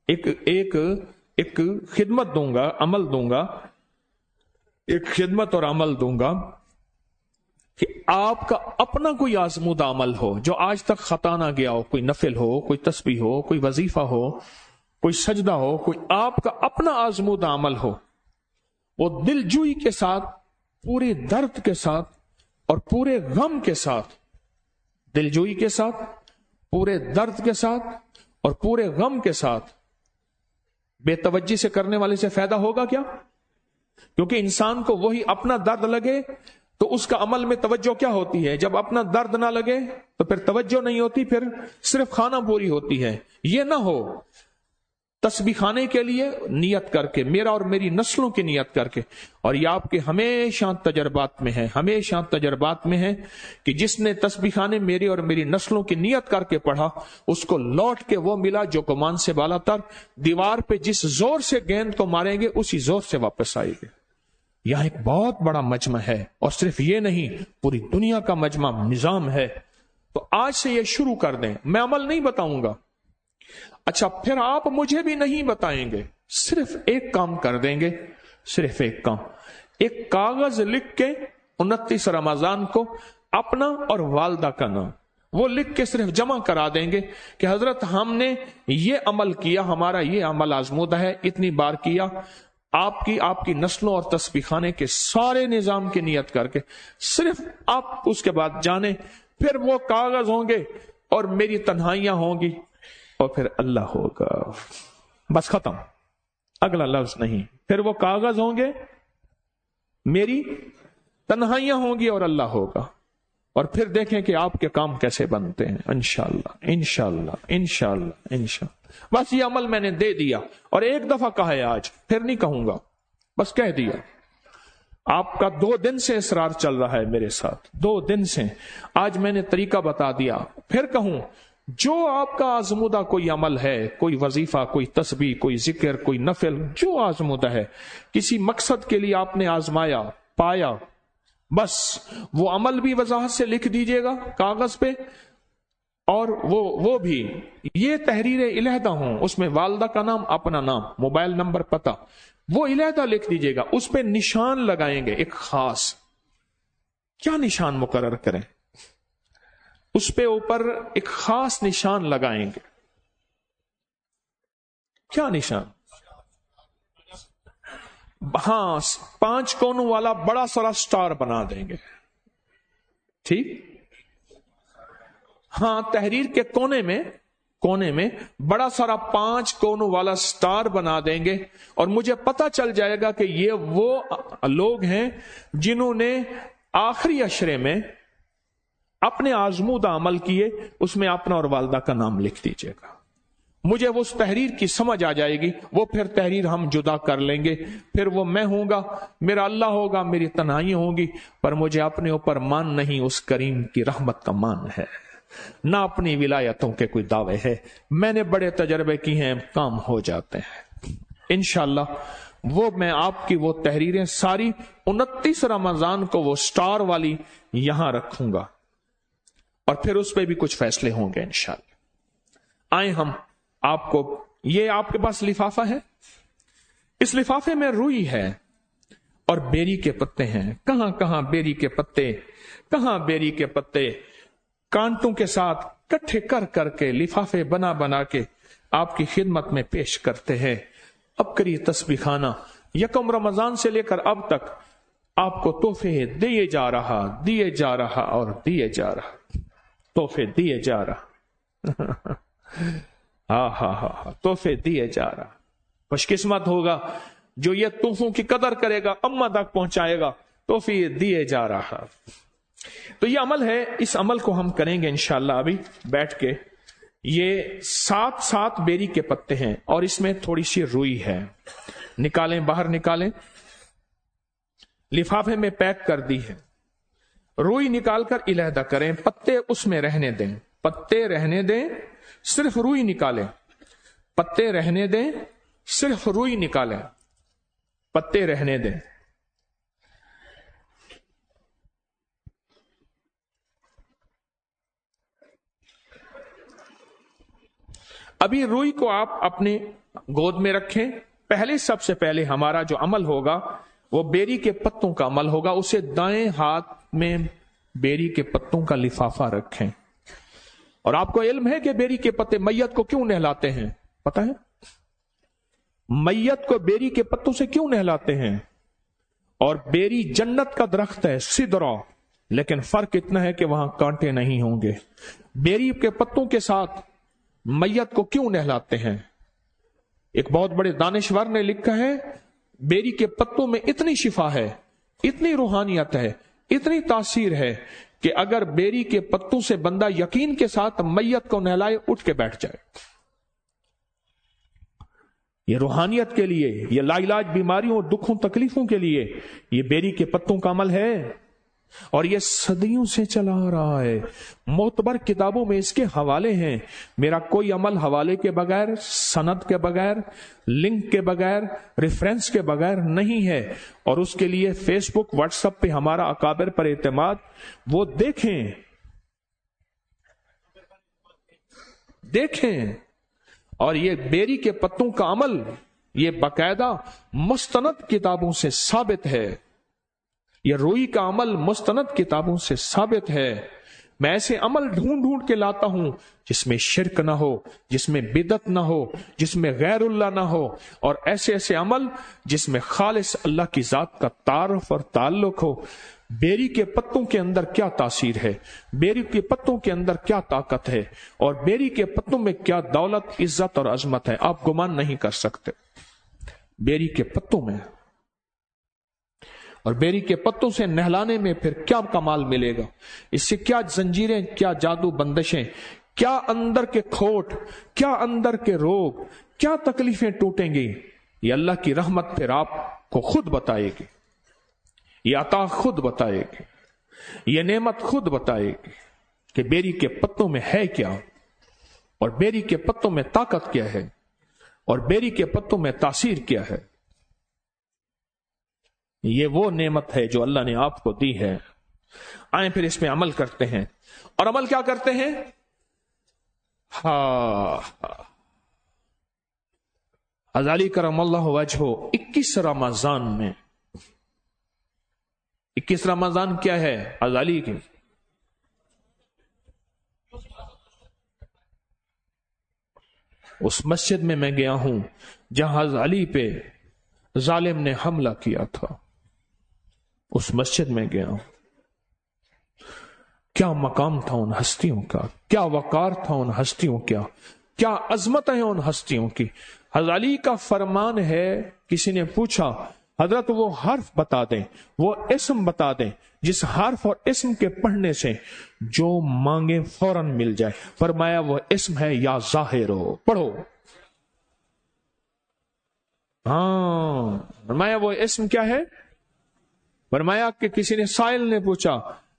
Speaker 1: ایک خدمت دوں گا، عمل دوں گا، ایک خدمت اور عمل دوں گا کہ آپ کا اپنا کوئی آزمودہ عمل ہو جو آج تک خطا نہ گیا ہو، کوئی نفل ہو، کوئی تسبیح ہو، کوئی وظیفہ ہو، کوئی سجدہ ہو، کوئی آپ کا اپنا آزمودہ عمل ہو، وہ دل جوئی کے ساتھ، پورے درد کے ساتھ اور پورے غم کے ساتھ، دل جوئی کے ساتھ، پورے درد کے ساتھ اور پورے غم کے ساتھ، بے توجہی سے کرنے والے سے فائدہ ہوگا کیا؟ کیونکہ انسان کو وہی اپنا درد لگے تو اس کا عمل میں توجہ کیا ہوتی ہے؟ جب اپنا درد نہ لگے تو پھر توجہ نہیں ہوتی، پھر صرف کھانا پوری ہوتی ہے. یہ نہ ہو، تسبیح خانے کے لیے نیت کر کے، میرا اور میری نسلوں کی نیت کر کے. اور یہ آپ کے ہمیشہ تجربات میں ہے، ہمیشہ تجربات میں ہے کہ جس نے تسبیح خانے میری اور میری نسلوں کی نیت کر کے پڑھا، اس کو لوٹ کے وہ ملا جو گمان سے بالا تر. دیوار پہ جس زور سے گیند کو ماریں گے اسی زور سے واپس آئے گے. یہاں ایک بہت بڑا مجمع ہے، اور صرف یہ نہیں، پوری دنیا کا مجمع نظام ہے. تو آج سے یہ شروع کر دیں. میں عمل نہیں بتاؤں گا. اچھا، پھر آپ مجھے بھی نہیں بتائیں گے، صرف ایک کام کر دیں گے، صرف ایک کام. ایک کاغذ لکھ کے 29 रमजान को अपना और वालदा का नाम वो लिख के सिर्फ जमा करा देंगे कि हजरत हमने ये अमल किया, हमारा ये अमल आजमूदा है, इतनी बार किया, आपकी नस्लों और तस्बीखाने के सारे निजाम की नियत करके सिर्फ आप उसके बाद जाने, फिर वो कागज होंगे और मेरी तन्हाइयां होंगी और फिर अल्लाह होगा, बस खत्म, अगला लफ्ज नहीं। फिर वो कागज होंगे, मेरी तन्हाइयां होंगी और अल्लाह होगा, और फिर देखें कि आपके काम कैसे बनते हैं। इंशाअल्लाह इंशाअल्लाह इंशाअल्लाह इंशाअल्लाह। बस ये अमल मैंने दे दिया और एक दफा कहा है, आज फिर नहीं कहूंगा, बस कह दिया। आपका 2 दिन से इसरार चल रहा है मेरे साथ, 2 दिन से, आज मैंने तरीका बता दिया। फिर कहूं, जो आपका आजमूदा कोई अमल है, कोई वजीफा, कोई तस्बीह, कोई जिक्र, कोई नफल, जो आजमूदा है, किसी मकसद के लिए आपने आजमाया, पाया, बस वो अमल भी वजाहत से लिख दीजिएगा कागज पे, और वो भी ये तहरीर इलहदा हो, उसमें वालदा का नाम, अपना नाम, मोबाइल नंबर, पता, वो इलहदा लिख दीजिएगा। उस पे निशान लगाएंगे एक खास। क्या निशान मुकर्रर करें? उस पे ऊपर एक खास निशान लगाएंगे। क्या निशान? हाँ, 5 कोनों वाला बड़ा सारा स्टार बना देंगे, ठीक? हाँ, तहरीर के कोने में बड़ा सारा 5 कोनों वाला स्टार बना देंगे, और मुझे पता चल जाएगा कि ये वो लोग हैं जिन्होंने आखिरी अशरे में अपने आजमूदा अमल किए, उसमें अपना और वालदा का नाम लिख दीजिएगा। मुझे वो उस तहरीर की समझ आ जाएगी, वो फिर तहरीर हम जुदा कर लेंगे, फिर वो मैं होगा, मेरा अल्लाह होगा, मेरी तन्हाई होगी, पर मुझे अपने ऊपर मान नहीं, उस करीम की रहमत का मान है, ना अपनी विलायतों के कोई दावे है। मैंने बड़े तजर्बे किए हैं, काम हो जाते हैं इंशाअल्लाह। वो मैं आपकी वो तहरीरें सारी 29 रमजान को वो स्टार वाली यहां रखूंगा, और फिर उस पर भी कुछ फैसले होंगे इंशाअल्लाह। आए हम आपको, ये आपके पास लिफाफा है, इस लिफाफे में रुई है और बेरी के पत्ते हैं। कहां कहां बेरी के पत्ते, कहां बेरी के पत्ते, कांटों के साथ इकट्ठे कर करके लिफाफे बना बना के आपकी खिदमत में पेश करते हैं। अब करिए तस्बीह खाना, यकम रमजान से लेकर अब तक आपको तोहफे दिए जा रहा और दिए जा रहा, तोहफे दिए जा रहा हा, तोहफे दिए जा रहा। खुशकिस्मत होगा जो ये तोहफों की कदर करेगा, अम्मा तक पहुंचाएगा, तोहफे दिए जा रहा। तो ये अमल है, इस अमल को हम करेंगे इंशाअल्लाह अभी बैठ के। ये 7 बेरी के पत्ते हैं और इसमें थोड़ी सी रुई है, निकालें, बाहर निकालें, लिफाफे में पैक कर दी है। रुई निकालकर इलहदा करें, पत्ते उसमें रहने दें, पत्ते रहने दें, सिर्फ रुई निकालें, पत्ते रहने दें, सिर्फ रुई निकालें, पत्ते रहने दें। अभी रुई को आप अपने गोद में रखें। पहले, सबसे पहले हमारा जो अमल होगा वो बेरी के पत्तों का अमल होगा। उसे दाएं हाथ में बेरी के पत्तों का लिफाफा रखें। और आपको इल्म है कि बेरी के पत्ते मैयत को क्यों नहलाते हैं? पता है मैयत को बेरी के पत्तों से क्यों नहलाते हैं? और बेरी जन्नत का दरख्त है, सिदरा, लेकिन फर्क इतना है कि वहां कांटे नहीं होंगे। बेरी के पत्तों के साथ मैयत को क्यों नहलाते हैं? एक बहुत बड़े दानिशवर ने लिखा है, बेरी के पत्तों में इतनी शिफा है, इतनी रूहानियत है, इतनी तासीर है कि अगर बेरी के पत्तों से बंदा यकीन के साथ मैयत को नहलाए, उठ के बैठ जाए। ये रूहानियत के लिए, ये लाइलाज बीमारियों, दुखों, तकलीफों के लिए ये बेरी के पत्तों का अमल है, और ये सदियों से चला आ रहा है। मोतबर किताबों में इसके हवाले हैं। मेरा कोई अमल हवाले के बगैर, सनद के बगैर, लिंक के बगैर, रेफरेंस के बगैर नहीं है। और उसके लिए फेसबुक, व्हाट्सएप पे हमारा अकाबिर पर एतमाद, वो देखें। और ये बेरी के पत्तों का अमल, ये बाकायदा मुस्तनद किताबों से साबित है। یہ روئی کا عمل مستند کتابوں سے ثابت ہے. میں ایسے عمل ڈھونڈ ڈھونڈ کے لاتا ہوں جس میں شرک نہ ہو، جس میں بدعت نہ ہو، جس میں غیر اللہ نہ ہو، اور ایسے ایسے عمل جس میں خالص اللہ کی ذات کا تعارف اور تعلق ہو. بیری کے پتوں کے اندر کیا تاثیر ہے، بیری کے پتوں کے اندر کیا طاقت ہے، اور بیری کے پتوں میں کیا دولت، عزت اور عظمت ہے، آپ گمان نہیں کر سکتے. بیری کے پتوں میں اور بیری کے پتوں سے نہلانے میں پھر کیا کمال ملے گا. اس سے کیا زنجیریں، کیا جادو بندشیں، کیا اندر کے کھوٹ، کیا اندر کے روگ، کیا تکلیفیں ٹوٹیں گی. یہ اللہ کی رحمت پھر آپ کو خود بتائے گی، یہ عطا خود بتائے گی، یہ نعمت خود بتائے گی کہ بیری کے پتوں میں ہے کیا، اور بیری کے پتوں میں طاقت کیا ہے، اور بیری کے پتوں میں تاثیر کیا ہے. یہ وہ نعمت ہے جو اللہ نے آپ کو دی ہے. آئیں پھر اس میں عمل کرتے ہیں. اور عمل کیا کرتے ہیں؟ غزالی کرم اللہ وجہہ 21 رمضان میں، 21 رمضان کیا ہے غزالی کی؟ اس مسجد میں گیا ہوں جہاں غزالی پہ ظالم نے حملہ کیا تھا. اس مسجد میں گیا ہوں. کیا مقام تھا ان ہستیوں کا، کیا وقار تھا ان ہستیوں کا، کیا عظمت ہے ان ہستیوں کی. غزالی کا فرمان ہے، کسی نے پوچھا حضرت وہ حرف بتا دیں، وہ اسم بتا دیں جس حرف اور اسم کے پڑھنے سے جو مانگے فوراً مل جائے. فرمایا وہ اسم ہے یا ظاہرو. پڑھو. فرمایا وہ اسم کیا ہے؟ فرمایا کہ کسی نے سائل نے پوچھا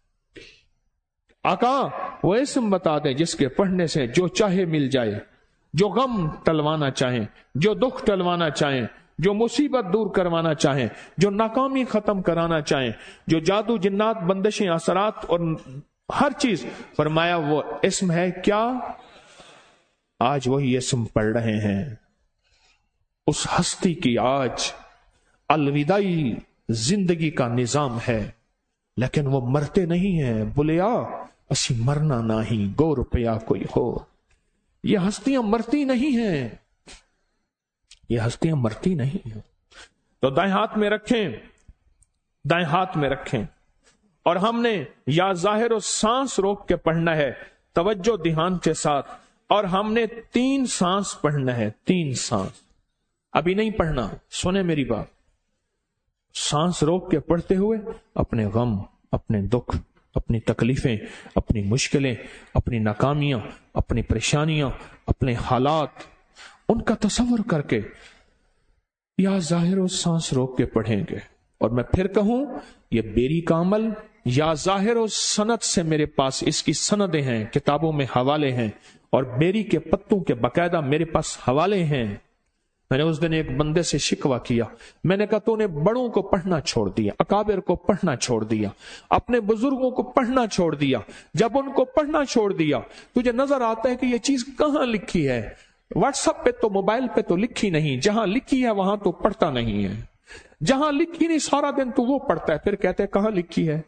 Speaker 1: آقا وہ اسم بتا دیں جس کے پڑھنے سے جو چاہے مل جائے، جو غم ٹلوانا چاہیں، جو دکھ ٹلوانا چاہیں، جو مصیبت دور کروانا چاہیں، جو ناکامی ختم کرانا چاہیں، جو جادو جنات بندشیں اثرات اور ہر چیز. فرمایا وہ اسم ہے کیا؟ آج وہی اسم پڑھ رہے ہیں. اس ہستی کی آج الوداعی زندگی کا نظام ہے، لیکن وہ مرتے نہیں ہیں. بولیا اسی مرنا نہیں، گو روپیہ کوئی ہو. یہ ہستیاں مرتی نہیں ہیں، یہ ہستیاں مرتی نہیں ہیں. تو دائیں ہاتھ میں رکھیں، دائیں ہاتھ میں رکھیں، اور ہم نے یا ظاہر و سانس روک کے پڑھنا ہے، توجہ دھیان کے ساتھ. اور ہم نے 3 سانس پڑھنا ہے. 3 سانس ابھی نہیں پڑھنا، سنیں میری بات. سانس روک کے پڑھتے ہوئے اپنے غم، اپنے دکھ، اپنی تکلیفیں، اپنی مشکلیں، اپنی ناکامیاں، اپنی پریشانیاں، اپنے حالات، ان کا تصور کر کے یا ظاہر و سانس روک کے پڑھیں گے. اور میں پھر کہوں یہ بیری کا عمل یا ظاہر و سند سے میرے پاس اس کی سندیں ہیں، کتابوں میں حوالے ہیں، اور بیری کے پتوں کے باقاعدہ میرے پاس حوالے ہیں. میں نے اس دن ایک بندے سے شکوہ کیا، میں نے کہا تو نے بڑوں کو پڑھنا چھوڑ دیا، اکابر کو پڑھنا چھوڑ دیا، اپنے بزرگوں کو پڑھنا چھوڑ دیا. جب ان کو پڑھنا چھوڑ دیا تجھے نظر آتا ہے کہ یہ چیز کہاں لکھی ہے؟ واٹس ایپ پہ تو موبائل پہ تو لکھی نہیں، جہاں لکھی ہے وہاں تو پڑھتا نہیں ہے، جہاں لکھی نہیں سارا دن تو وہ پڑھتا ہے، پھر کہتے ہیں کہاں لکھی ہے.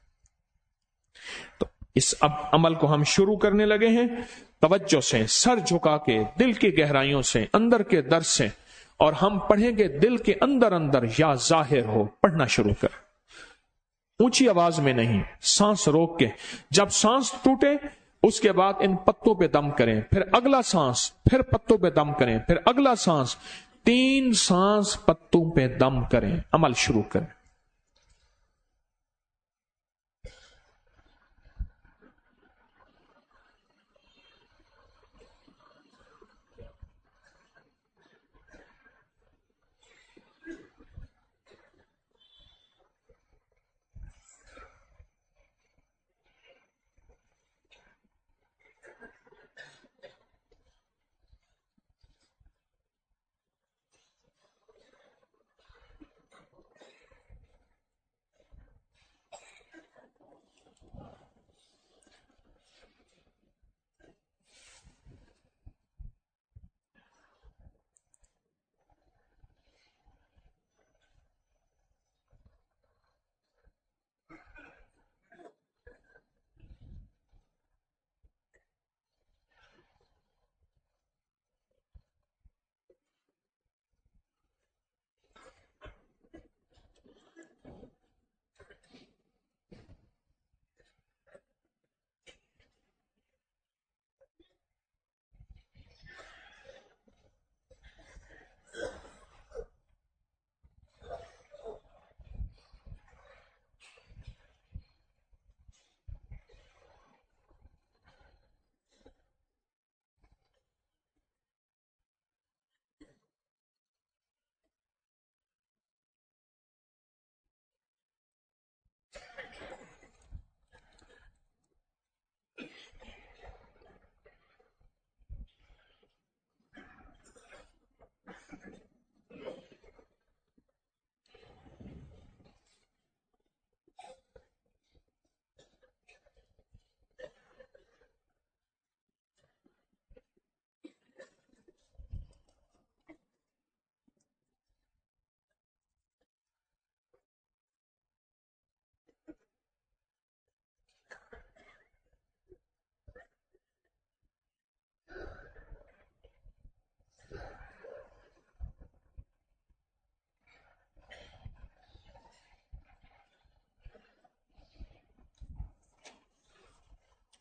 Speaker 1: تو اس اب عمل کو ہم شروع کرنے لگے ہیں، توجہ سے، سر جھکا کے، دل کی گہرائیوں سے، اندر کے درد سے. اور ہم پڑھیں گے دل کے اندر اندر یا ظاہر ہو. پڑھنا شروع کر، اونچی آواز میں نہیں، سانس روک کے. جب سانس ٹوٹے اس کے بعد ان پتوں پہ دم کریں، پھر اگلا سانس، پھر پتوں پہ دم کریں، پھر اگلا سانس. 3 سانس پتوں پہ دم کریں. عمل شروع کریں.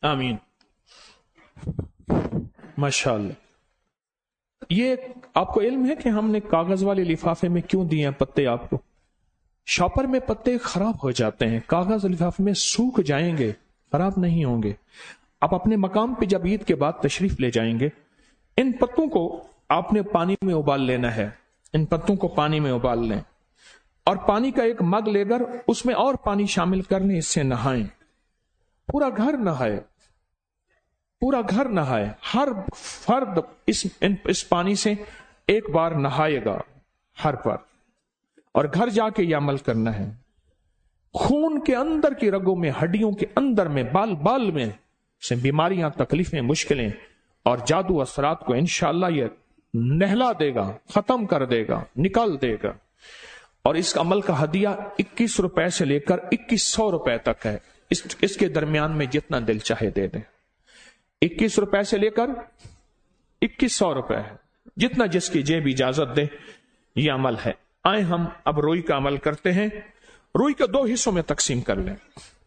Speaker 1: आमीन। माशाअल्लाह। ये आपको इल्म है कि हमने कागज वाले लिफाफे में क्यों दिए हैं पत्ते? आपको शॉपर में पत्ते खराब हो जाते हैं, कागज लिफाफे में सूख जाएंगे, खराब नहीं होंगे। आप अपने मकाम पे जब ईद के बाद तशरीफ ले जाएंगे, इन पत्तों को आपने पानी में उबाल लेना है। इन पत्तों को पानी में उबाल लें और पानी का एक मग लेकर उसमें और पानी शामिल कर लें, इससे नहाएं। पूरा घर नहाए, पूरा घर नहाए। हर फर्द इस पानी से एक बार नहाएगा, हर बार। और घर जाके यह अमल करना है। खून के अंदर की रगों में, हड्डियों के अंदर में, बाल बाल में से बीमारियां, तकलीफें, मुश्किलें और जादू असरात को इंशाअल्लाह ये नहला देगा, खत्म कर देगा, निकाल देगा। और इस अमल का हदिया 21 रुपए से लेकर 2100 रुपए तक है। इसके दरमियान में जितना दिल चाहे दे दें। 21 रुपए से लेकर 2100 रुपए है, जितना जिसकी जेब इजाजत दे, यह अमल है। आए हम अब रुई का अमल करते हैं। रुई को 2 हिस्सों में तकसीम कर लें।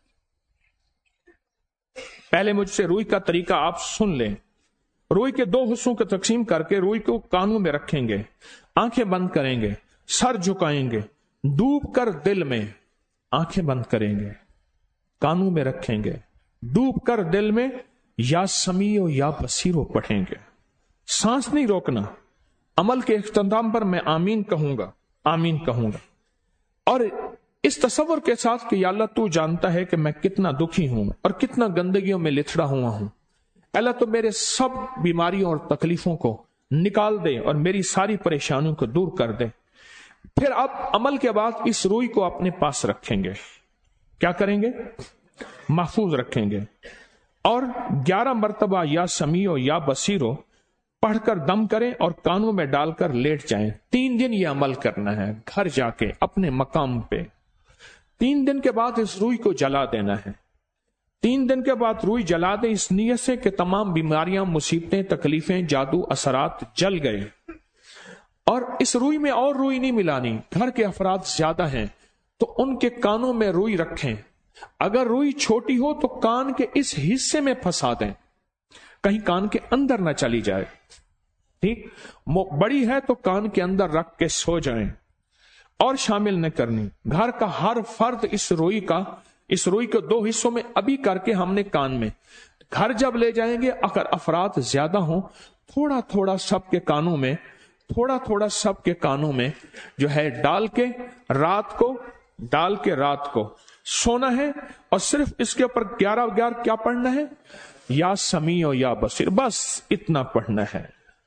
Speaker 1: पहले मुझसे रुई का तरीका आप सुन लें। रुई के 2 हिस्सों को तकसीम करके रुई को कानों में रखेंगे, आंखें बंद करेंगे, सर झुकाएंगे, डूब कर दिल में, आंखें बंद करेंगे, कानों में रखेंगे, डूब कर दिल में या समीओ या बसीरो पढ़ेंगे। सांस नहीं रोकना। अमल के इख्तिताम पर मैं आमीन कहूंगा, आमीन कहूंगा। और इस तसव्वुर के साथ कि या अल्लाह तू जानता है कि मैं कितना दुखी हूं और कितना गंदगियों में लिथड़ा हुआ हूं। अल्लाह तो मेरे सब बीमारियों और तकलीफों को निकाल दे और मेरी सारी परेशानियों को दूर कर दे। फिर आप अमल के बाद इस रुई को अपने पास रखेंगे। क्या करेंगे? महफूज रखेंगे और 11 मरतबा या समीओ या बसीरो पढ़कर दम करें और कानों में डालकर लेट जाएं। 3 दिन ये अमल करना है घर जाके अपने मकाम पे। 3 दिन के बाद इस रुई को जला देना है। 3 दिन के बाद रुई जला दें इस नियत से कि तमाम बीमारियां, मुसीबतें, तकलीफें, जादू असरात जल गए। और इस रुई में और रुई नहीं मिलानी। घर के अफराद ज्यादा हैं तो उनके कानों में रुई रखें। अगर रुई छोटी हो तो कान के इस हिस्से में फंसा दें, कहीं कान के अंदर ना चली जाए। ठीक, बड़ी है तो कान के अंदर रख के सो जाएं और शामिल न करनी। घर का हर फर्द इस रुई को 2 हिस्सों में अभी करके हमने कान में, घर जब ले जाएंगे अगर अफराद ज्यादा हो थोड़ा थोड़ा सबके कानों में, थोड़ा थोड़ा सबके कानों में जो है डाल के रात को सोना है। और सिर्फ इसके ऊपर 11 क्या पढ़ना है? या समीओ या बसीर, बस इतना पढ़ना है।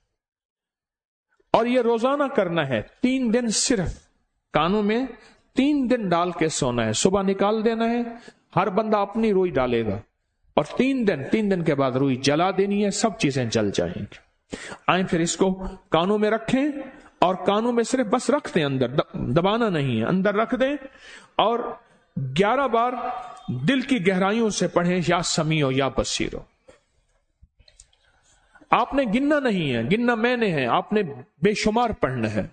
Speaker 1: और ये रोजाना करना है। 3 दिन सिर्फ कानों में 3 दिन डाल के सोना है। सुबह निकाल देना है। हर बंदा अपनी रुई डालेगा और 3 दिन के बाद रुई जला देनी है। सब चीजें जल जाएंगी। आए फिर इसको कानों में रखें और कानों में सिर्फ बस रख दें, अंदर दबाना नहीं है, अंदर रख दें और 11 बार दिल की गहराइयों से पढ़ें या समीओ या बसीरो। आपने गिनना नहीं है, गिनना मैंने है, आपने बेशुमार पढ़ना है।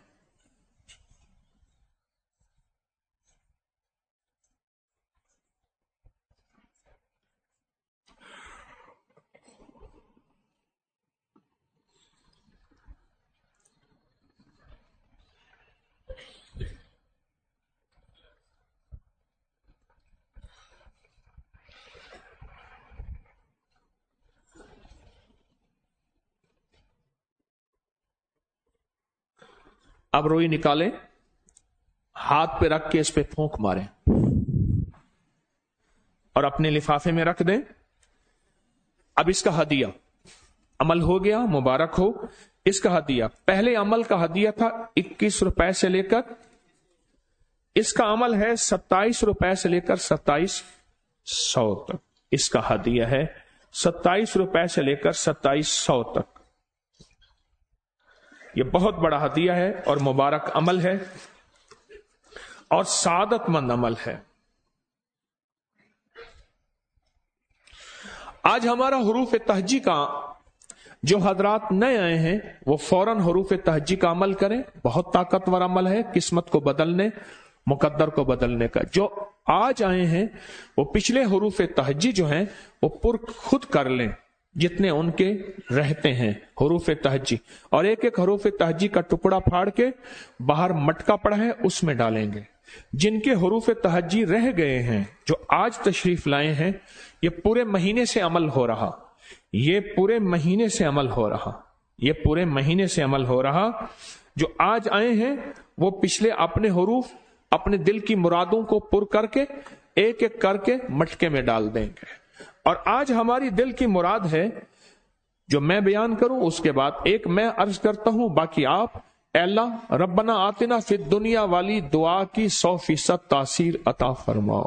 Speaker 1: अब रुई निकालें, हाथ पे रख के इस पे फूंक मारें और अपने लिफाफे में रख दें। अब इसका हदिया, अमल हो गया, मुबारक हो। इसका हदिया, पहले अमल का हदिया था 21 रुपए से लेकर, इसका अमल है 27 रुपए से लेकर 2700 तक। इसका हदिया है 27 रुपए से लेकर 2700 तक। यह बहुत बड़ा हदिया है और मुबारक अमल है और सादतमंद अमल है। आज हमारा हुरूफ तहज्जी का जो हजरात नए आए हैं वो फौरन हुरूफ तहज्जी का अमल करें। बहुत ताकतवर अमल है, किस्मत को बदलने, मुकद्दर को बदलने का। जो آج آئے ہیں وہ پچھلے حروف تہجی جو ہیں وہ پر خود کر لیں جتنے ان کے رہتے ہیں حروف تہجی، اور ایک ایک حروف تہجی کا ٹکڑا پھاڑ کے باہر مٹکا پڑا ہے اس میں ڈالیں گے۔ جن کے حروف تہجی رہ گئے ہیں جو آج تشریف لائے ہیں، یہ پورے مہینے سے عمل ہو رہا، یہ پورے مہینے سے عمل ہو رہا، یہ پورے مہینے سے عمل ہو رہا۔ جو آج آئے ہیں وہ پچھلے اپنے حروف اپنے دل کی مرادوں کو پر کر کے ایک ایک کر کے مٹکے میں ڈال دیں گے، اور آج ہماری دل کی مراد ہے جو میں بیان کروں، اس کے بعد ایک میں عرض کرتا ہوں، باقی آپ اے اللہ ربنا آتنا فی الدنیا والی دعا کی 100% تاثیر عطا فرماؤ،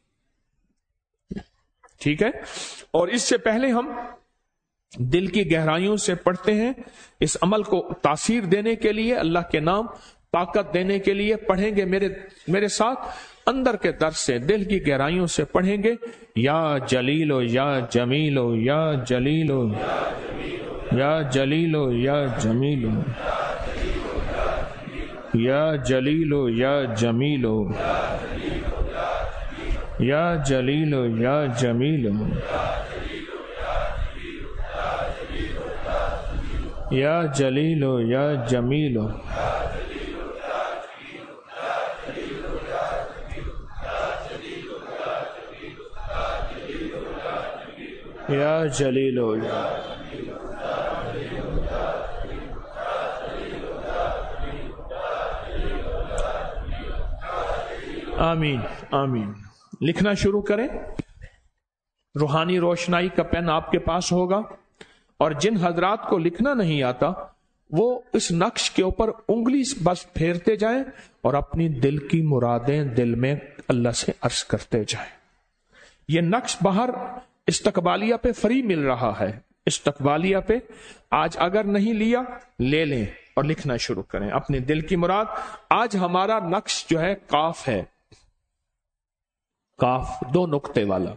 Speaker 1: ٹھیک ہے؟ اور اس سے پہلے ہم دل کی گہرائیوں سے پڑھتے ہیں، اس عمل کو تاثیر دینے کے لیے، اللہ کے نام طاقت دینے کے لیے پڑھیں گے میرے ساتھ، اندر کے در سے دل کی گہرائیوں سے پڑھیں گے، یا جلیلو یا جمیلو یا جلیلو یا جلیلو یا جمیلو یا جلیلو یا جمیلو یا جلیلو یا جمیلو یا جلیلو یا جمیلو یا جلیلو آمین آمین۔ لکھنا شروع کریں، روحانی روشنائی کا پین آپ کے پاس ہوگا، اور جن حضرات کو لکھنا نہیں آتا وہ اس نقش کے اوپر انگلی بس پھیرتے جائیں اور اپنی دل کی مرادیں دل میں اللہ سے عرض کرتے جائیں۔ یہ نقش باہر استقبالیہ پہ فری مل رہا ہے، استقبالیہ پہ آج اگر نہیں لیا لے لیں اور لکھنا شروع کریں اپنے دل کی مراد۔ آج ہمارا نقش جو ہے کاف ہے، کاف 2 نقطے والا۔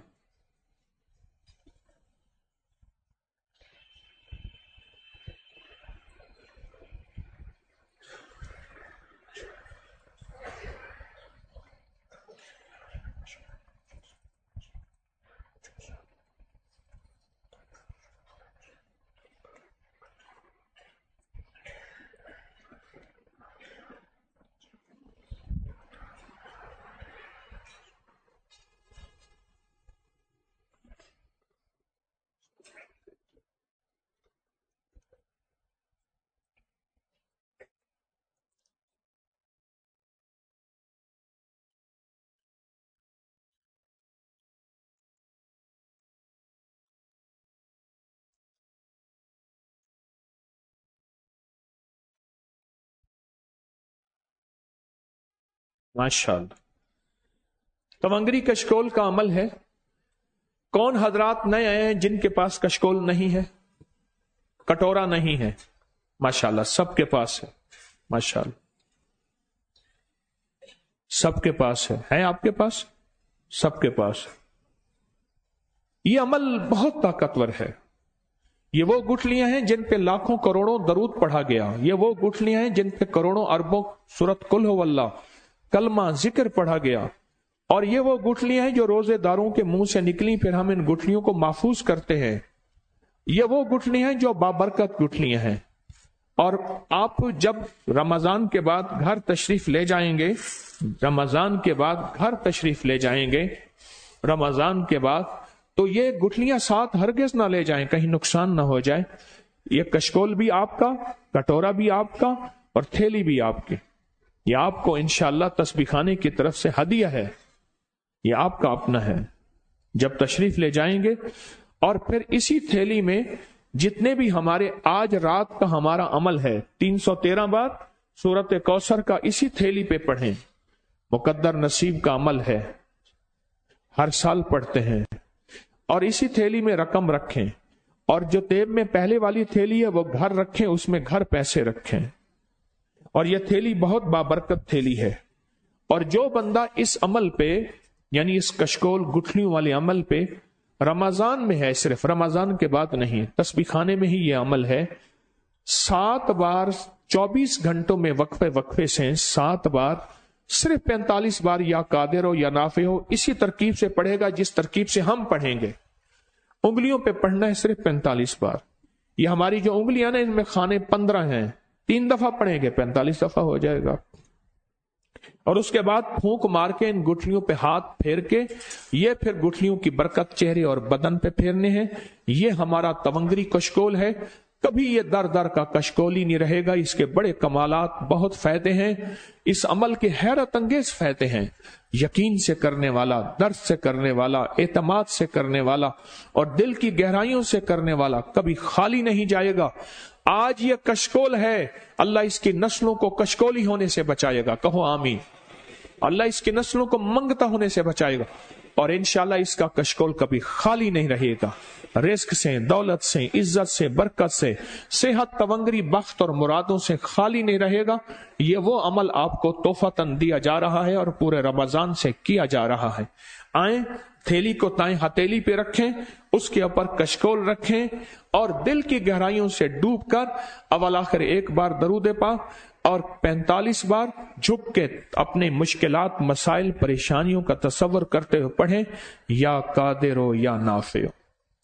Speaker 1: ماشاءاللہ۔ تونگری کشکول کا عمل ہے۔ کون حضرات نئے آئے ہیں جن کے پاس کشکول نہیں ہے، کٹورا نہیں ہے؟ ماشاءاللہ سب کے پاس ہے، ماشاءاللہ سب کے پاس ہے آپ کے پاس؟ سب کے پاس ہے۔ یہ عمل بہت طاقتور ہے۔ یہ وہ گٹھلیاں ہیں جن پہ لاکھوں کروڑوں درود پڑھا گیا، یہ وہ گٹھلیاں ہیں جن پہ کروڑوں اربوں سورت قل هو اللہ کلمہ ذکر پڑھا گیا، اور یہ وہ گٹھلیاں ہیں جو روزے داروں کے منہ سے نکلی، پھر ہم ان گٹھلیوں کو محفوظ کرتے ہیں۔ یہ وہ گٹھلیاں ہیں جو بابرکت گٹھلیاں ہیں، اور آپ جب رمضان کے بعد گھر تشریف لے جائیں گے، رمضان کے بعد گھر تشریف لے جائیں گے رمضان کے بعد، تو یہ گٹھلیاں ساتھ ہرگز نہ لے جائیں، کہیں نقصان نہ ہو جائے۔ یہ کشکول بھی آپ کا، کٹورا بھی آپ کا، اور تھیلی بھی آپ کی۔ یہ آپ کو انشاءاللہ تسبیح خانے کی طرف سے ہدیہ ہے، یہ آپ کا اپنا ہے جب تشریف لے جائیں گے۔ اور پھر اسی تھیلی میں جتنے بھی ہمارے آج رات کا ہمارا عمل ہے، 313 بار سورت کوثر کا اسی تھیلی پہ پڑھیں، مقدر نصیب کا عمل ہے، ہر سال پڑھتے ہیں، اور اسی تھیلی میں رقم رکھیں، اور جو تیب میں پہلے والی تھیلی ہے وہ گھر رکھیں، اس میں گھر پیسے رکھیں، اور یہ تھیلی بہت بابرکت تھیلی ہے۔ اور جو بندہ اس عمل پہ، یعنی اس کشکول گٹھلیوں والے عمل پہ رمضان میں ہے، صرف رمضان کے بعد نہیں، تسبیح خانے میں ہی یہ عمل ہے، 7 بار 24 گھنٹوں میں وقفے سے 7 بار صرف 45 بار یا قادر ہو یا نافع ہو اسی ترکیب سے پڑھے گا جس ترکیب سے ہم پڑھیں گے. انگلیوں پہ پڑھنا ہے صرف 45 بار. یہ ہماری جو انگلیاں نا ان میں خانے 15 ہیں, 3 دفعہ پڑھیں گے 45 دفعہ ہو جائے گا. اور اس کے بعد پھونک مار کے ان گٹھلیوں پہ ہاتھ پھیر کے, یہ پھر گٹھلیوں کی برکت چہرے اور بدن پہ پھیرنے ہیں. یہ ہمارا تونگری کشکول ہے. کبھی یہ در در کا کشکول ہی نہیں رہے گا. اس کے بڑے کمالات, بہت فائدے ہیں. اس عمل کے حیرت انگیز فائدے ہیں. یقین سے کرنے والا, درد سے کرنے والا, اعتماد سے کرنے والا اور دل کی گہرائیوں سے کرنے والا کبھی خالی نہیں جائے گا. آج یہ کشکول ہے, اللہ اس کی نسلوں کو کشکولی ہونے سے بچائے گا. کہو آمین. اللہ اس کی نسلوں کو منگتا ہونے سے بچائے گا, اور انشاءاللہ اس کا کشکول کبھی خالی نہیں رہے گا. رزق سے, دولت سے, عزت سے, برکت سے, صحت, تونگری, بخت اور مرادوں سے خالی نہیں رہے گا. یہ وہ عمل آپ کو تحفتاً دیا جا رہا ہے اور پورے رمضان سے کیا جا رہا ہے. آئیں, تھیلی کو دائیں ہتھیلی پہ رکھیں, اس کے اوپر کشکول رکھیں اور دل کی گہرائیوں سے ڈوب کر اول آخر 1 بار درود پاک اور 45 بار جھک کے اپنے مشکلات, مسائل, پریشانیوں کا تصور کرتے ہوئے پڑھیں, یا قادر ہو یا نافع ہو.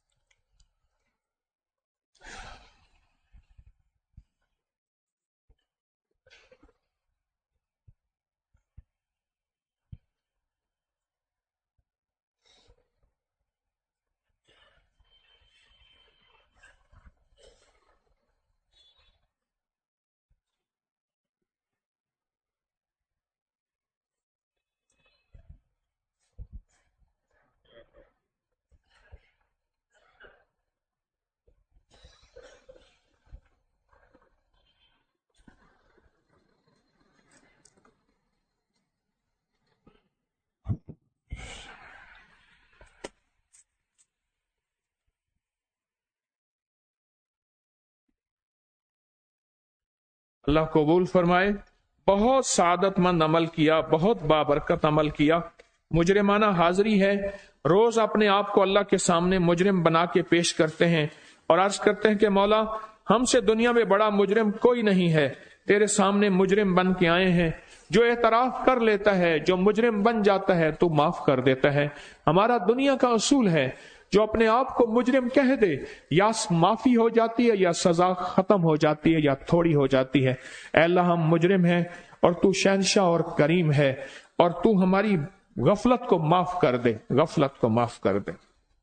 Speaker 1: اللہ قبول فرمائے. بہت سعادت مند عمل کیا, بہت بابرکت عمل کیا. مجرمانہ حاضری ہے. روز اپنے آپ کو اللہ کے سامنے مجرم بنا کے پیش کرتے ہیں اور عرض کرتے ہیں کہ مولا ہم سے دنیا میں بڑا مجرم کوئی نہیں ہے, تیرے سامنے مجرم بن کے آئے ہیں. جو اعتراف کر لیتا ہے, جو مجرم بن جاتا ہے, تو معاف کر دیتا ہے. ہمارا دنیا کا اصول ہے, جو اپنے آپ کو مجرم کہہ دے یا معافی ہو جاتی ہے یا سزا ختم ہو جاتی ہے یا تھوڑی ہو جاتی ہے. اے اللہ ہم مجرم ہیں اور تو شہنشاہ اور کریم ہے, اور تو ہماری غفلت کو معاف کر دے, غفلت کو معاف کر دے,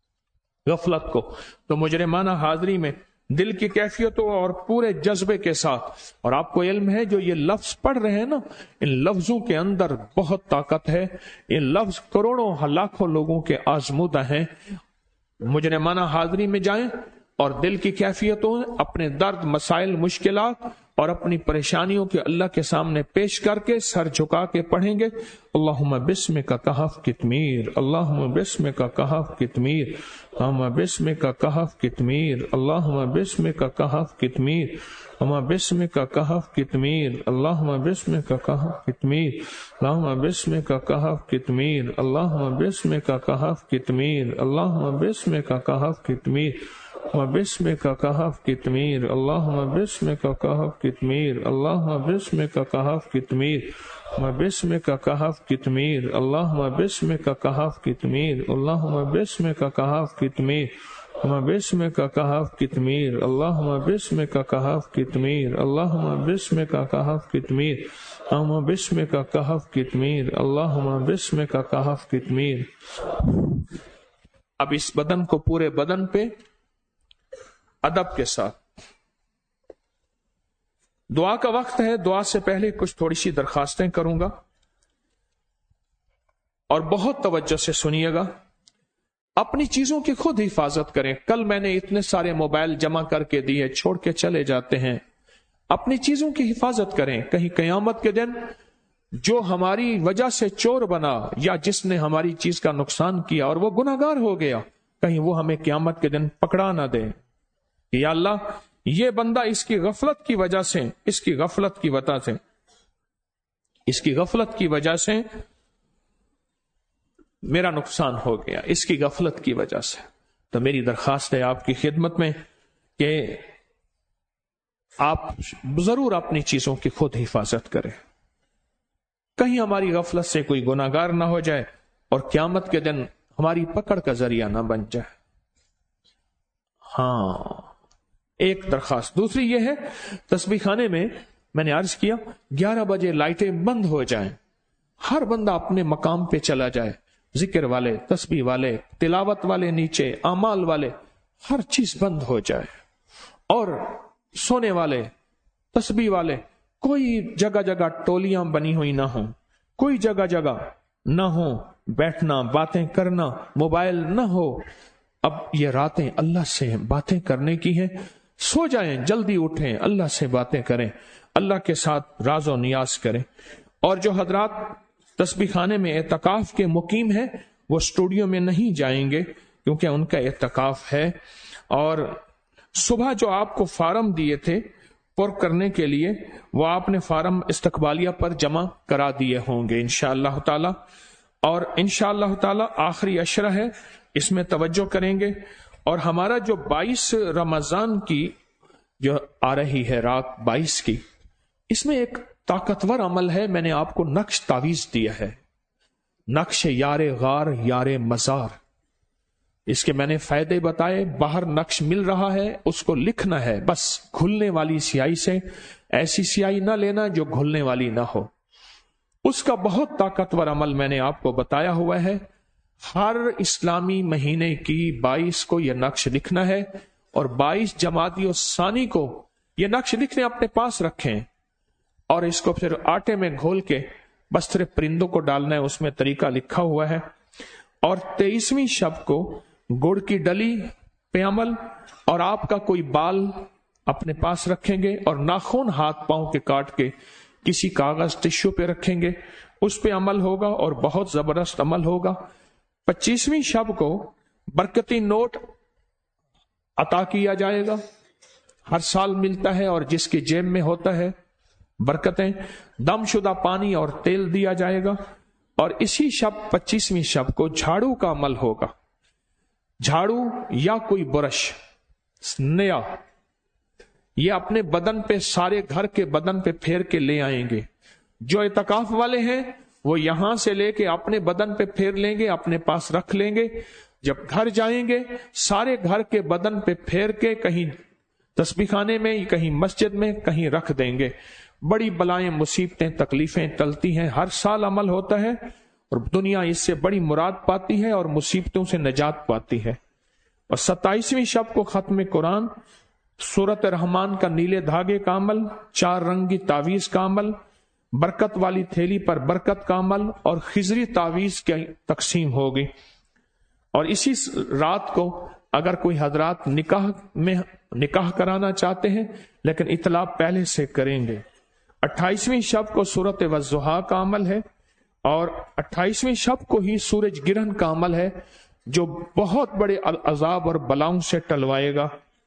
Speaker 1: غفلت کو. تو مجرمانہ حاضری میں دل کی کیفیتوں اور پورے جذبے کے ساتھ, اور آپ کو علم ہے جو یہ لفظ پڑھ رہے ہیں نا, ان لفظوں کے اندر بہت طاقت ہے. یہ لفظ کروڑوں لاکھوں لوگوں کے آزمودہ ہیں. مجرمانہ حاضری میں جائیں اور دل کی کیفیتوں, اپنے درد, مسائل, مشکلات اور اپنی پریشانیوں کے اللہ کے سامنے پیش کر کے سر جھکا کے پڑھیں گے. اللہم بسمک کہف کتمیر, اللہم بسمک کہف کتمیر, اللہم بسمک کہف کتمیر, اللہم بسمک کہف کتمیر, اللہم بسمک کہف کتمیر, اللہم بسمک کہف کتمیر, اللہم بسمک کہف کتمیر, اللہم بسمک کہف کتمیر, اللہم بسمک کہف کتمیر, بسمک کہف کتمیر, اللہم بسمک کہف کتمیر, اللہم بسمک کہف کتمیر, بسمک کہف کتمیر, اللہم بسمک کہف کتمیر, اللہم بسمک کہف کتمیر, بسمک کہف کتمیر, اللہم بسمک کہف کتمیر, اللہم بسمک کہف کتمیر, اللہم بسمک کہف کتمیر, اللہم بسمک کہف کتمیر. اب اس بدن کو پورے بدن پہ ادب کے ساتھ دعا کا وقت ہے. دعا سے پہلے کچھ تھوڑی سی درخواستیں کروں گا اور بہت توجہ سے سنیے گا. اپنی چیزوں کی خود حفاظت کریں. کل میں نے اتنے سارے موبائل جمع کر کے دیے, چھوڑ کے چلے جاتے ہیں. اپنی چیزوں کی حفاظت کریں. کہیں قیامت کے دن جو ہماری وجہ سے چور بنا یا جس نے ہماری چیز کا نقصان کیا اور وہ گناہگار ہو گیا, کہیں وہ ہمیں قیامت کے دن پکڑا نہ دے. یا اللہ یہ بندہ اس کی غفلت کی وجہ سے, اس کی غفلت کی وجہ سے, اس کی غفلت کی وجہ سے میرا نقصان ہو گیا, اس کی غفلت کی وجہ سے. تو میری درخواست ہے آپ کی خدمت میں کہ آپ ضرور اپنی چیزوں کی خود حفاظت کریں. कहीं हमारी गफलत से कोई गुनाहगार ना हो जाए और क्यामत के दिन हमारी पकड़ का जरिया ना बन जाए। हाँ, एक दरखास्त। दूसरी ये है, तस्बीह खाने में मैंने अर्ज किया 11 बजे लाइटें बंद हो जाएं, हर बंदा अपने मकाम पे चला जाए, जिक्र वाले, तस्बीह वाले, तिलावत वाले नीचे, अमाल वाले, हर चीज बंद हो जाए। और सोने वाले, तस्बीह वाले, कोई जगह जगह टोलियां बनी हुई ना हो, कोई जगह जगह ना हो, बैठना, बातें करना, मोबाइल ना हो। अब ये रातें अल्लाह से बातें करने की हैं, सो जाएं, जल्दी उठें, अल्लाह से बातें करें, अल्लाह के साथ राज़ो नियाज करें। और जो हजरात तस्बीह खाने में एतकाफ के मुकीम है, वो स्टूडियो में नहीं जाएंगे क्योंकि उनका एतकाफ है। और सुबह जो आपको फार्म दिए थे पुर करने के लिए, वो आपने फार्म इस्तकबालिया पर जमा करा दिए होंगे इंशाअल्लाह ताला। और इंशाअल्लाह ताला आखिरी अशरा है, इसमें तवज्जो करेंगे। और हमारा जो 22 रमजान की जो आ रही है रात 22 की, इसमें एक ताकतवर अमल है, मैंने आपको नक्श तावीज दिया है, नक्श यारे गार यारे मजार। इसके मैंने फायदे बताए। बाहर नक्श मिल रहा है, उसको लिखना है, बस घुलने वाली स्याही से, ऐसी स्याही ना लेना जो घुलने वाली ना हो। उसका बहुत ताकतवर अमल मैंने आपको बताया हुआ है। हर इस्लामी महीने की 22 को यह नक्श लिखना है और 22 जमाती सानी को यह नक्श लिखने अपने पास रखें और इसको फिर आटे में घोल के बस सिर्फ परिंदों को डालना है, उसमें तरीका लिखा हुआ है। और 23वीं शब को गुड़ की डली पे अमल, और आपका कोई बाल अपने पास रखेंगे और नाखून हाथ पांव के काट के किसी कागज टिश्यू पे रखेंगे, उस पे अमल होगा और बहुत जबरदस्त अमल होगा। 25वीं शब को बरकती नोट अता किया जाएगा, हर साल मिलता है और जिसकी जेब में होता है बरकतें, दमशुदा पानी और तेल दिया जाएगा। और इसी शब 25वीं शब को झाड़ू का अमल होगा। झाड़ू या कोई ब्रश नया, ये अपने बदन पे, सारे घर के बदन पे फेर के ले आएंगे। जो इतकाफ वाले हैं वो यहां से लेके अपने बदन पे फेर लेंगे, अपने पास रख लेंगे। जब घर जाएंगे सारे घर के बदन पे फेर के कहीं तस्बीह खाने में, कहीं मस्जिद में, कहीं रख देंगे। बड़ी बलाएं, मुसीबतें, तकलीफें टलती हैं, हर साल अमल होता है और दुनिया इससे बड़ी मुराद पाती है और मुसीबतों से निजात पाती है। और 27वीं शब को खत्म कुरान, सूरत रहमान का नीले धागे का अमल, 4 रंगी तावीज का अमल, बरकत वाली थैली पर बरकत का अमल और खिजरी तावीज की तकसीम होगी। और इसी रात को अगर कोई हजरात निकाह कराना चाहते हैं, लेकिन इतला पहले से करेंगे। 28वीं शब को सूरत वज़्ज़ुहा का अमल है और 28वीं शब को ही सूरज गिरहन का अमल है, जो बहुत बड़े अजाब और बलाओं से टलवाएगा।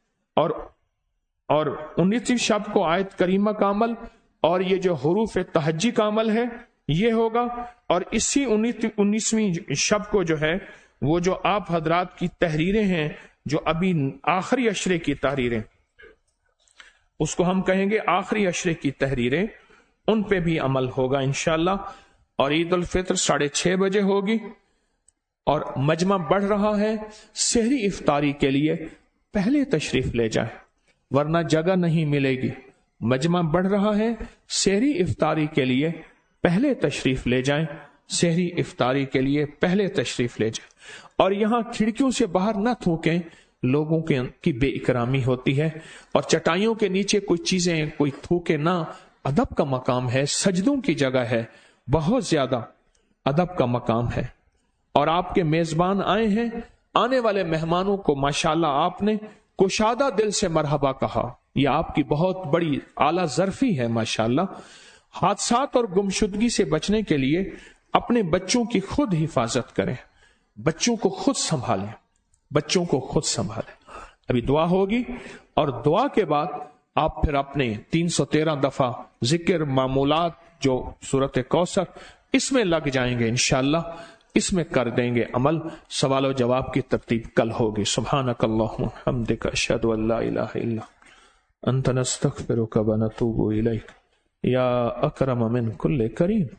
Speaker 1: और 19वीं शब को आयत करीमा का अमल और ये जो हुरूफ तहज्जी का अमल है ये होगा। और इसी 19वीं शब को जो है, वो जो आप हजरात की तहरीरें हैं, जो अभी आखिरी अशरे की तहरीरें, उसको हम कहेंगे आखिरी अशरे की तहरीरें, उन पे भी अमल होगा इंशाअल्लाह। और ईद उल फित्र 6:30 बजे होगी। और मजमा बढ़ रहा है, सहरी इफ्तारी के लिए पहले तशरीफ ले जाएं, वरना जगह नहीं मिलेगी। मजमा बढ़ रहा है, सहरी इफ्तारी के लिए पहले तशरीफ ले जाएं, सहरी इफ्तारी के लिए पहले तशरीफ ले जाएं। और यहां खिड़कियों से बाहर ना थूकें, लोगों की बेइकरामी होती है। और चटाइयों के नीचे कोई चीजें कोई थूके ना, अदब का मकाम है, सजदों की जगह है, बहुत ज्यादा अदब का मकाम है। और आपके मेजबान आए हैं, आने वाले मेहमानों को माशाल्लाह आपने कुशादा दिल से मरहबा कहा, यह आपकी बहुत बड़ी आला ज़र्फी है माशाल्लाह। हादसात और गुमशुदगी से बचने के लिए अपने बच्चों की खुद हिफाजत करें, बच्चों को खुद संभालें, बच्चों को खुद संभालें। अभी दुआ होगी और दुआ के बाद आप फिर अपने 313 दफा जिक्र मामूलात जो सूरत कौसर, इसमें लग जाएंगे इंशाअल्लाह, इसमें कर देंगे अमल। सवाल और जवाब की तरतीब कल होगी। सुब्हानकल्लाहुम्मा व बिहम्दिका अशहदु अल्ला इलाहा इल्ला अंता नस्तगफिरुका व नतूबु इलैक या अकरम मिन कुल्लि करीम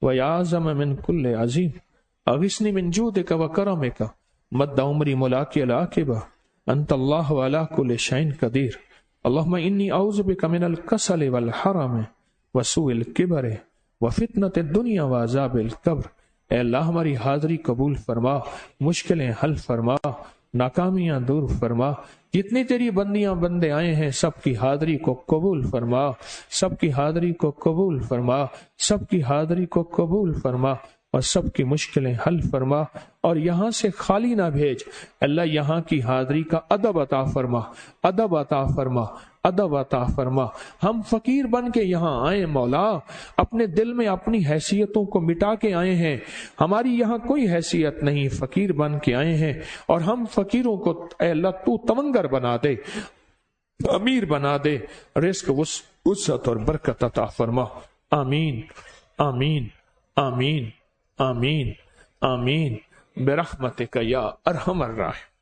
Speaker 1: وَيَا أَعْظَمَ مِنْ كُلِّ عَظِيمٍ أَغِثْنِي مِنْ جُودِكَ وَكَرَمِكَ مَدَّ عُمْرِي مُلَاقِيَ الْعَاقِبَةَ أَنْتَ اللَّهُ عَلَى كُلِّ شَيْءٍ قَدِيرٌ اللهم إني أعوذ بك من الكسل والحرم وسوء الكبر وفتنة الدنيا وعذاب القبر۔ اے اللہ ہماری حاضری قبول فرما، مشکلیں حل فرما، ناکامیاں دور فرما۔ جتنی تیری بندیاں بندے آئے ہیں سب کی حاضری کو قبول فرما، سب کی حاضری کو قبول فرما، سب کی حاضری کو قبول فرما اور سب کی مشکلیں حل فرما، اور یہاں سے خالی نہ بھیج۔ اللہ یہاں کی حاضری کا ادب عطا فرما، ادب عطا فرما، ادب عطا فرما۔ ہم فقیر بن کے یہاں آئے مولا، اپنے دل میں اپنی حیثیتوں کو مٹا کے آئے ہیں، ہماری یہاں کوئی حیثیت نہیں، فقیر بن کے آئے ہیں، اور ہم فقیروں کو اے اللہ تو تمنگر بنا دے، امیر بنا دے، رزق وسعت اور برکت عطا فرما۔ آمین آمین آمین آمین آمین برحمتک یا ارحم الراحمین۔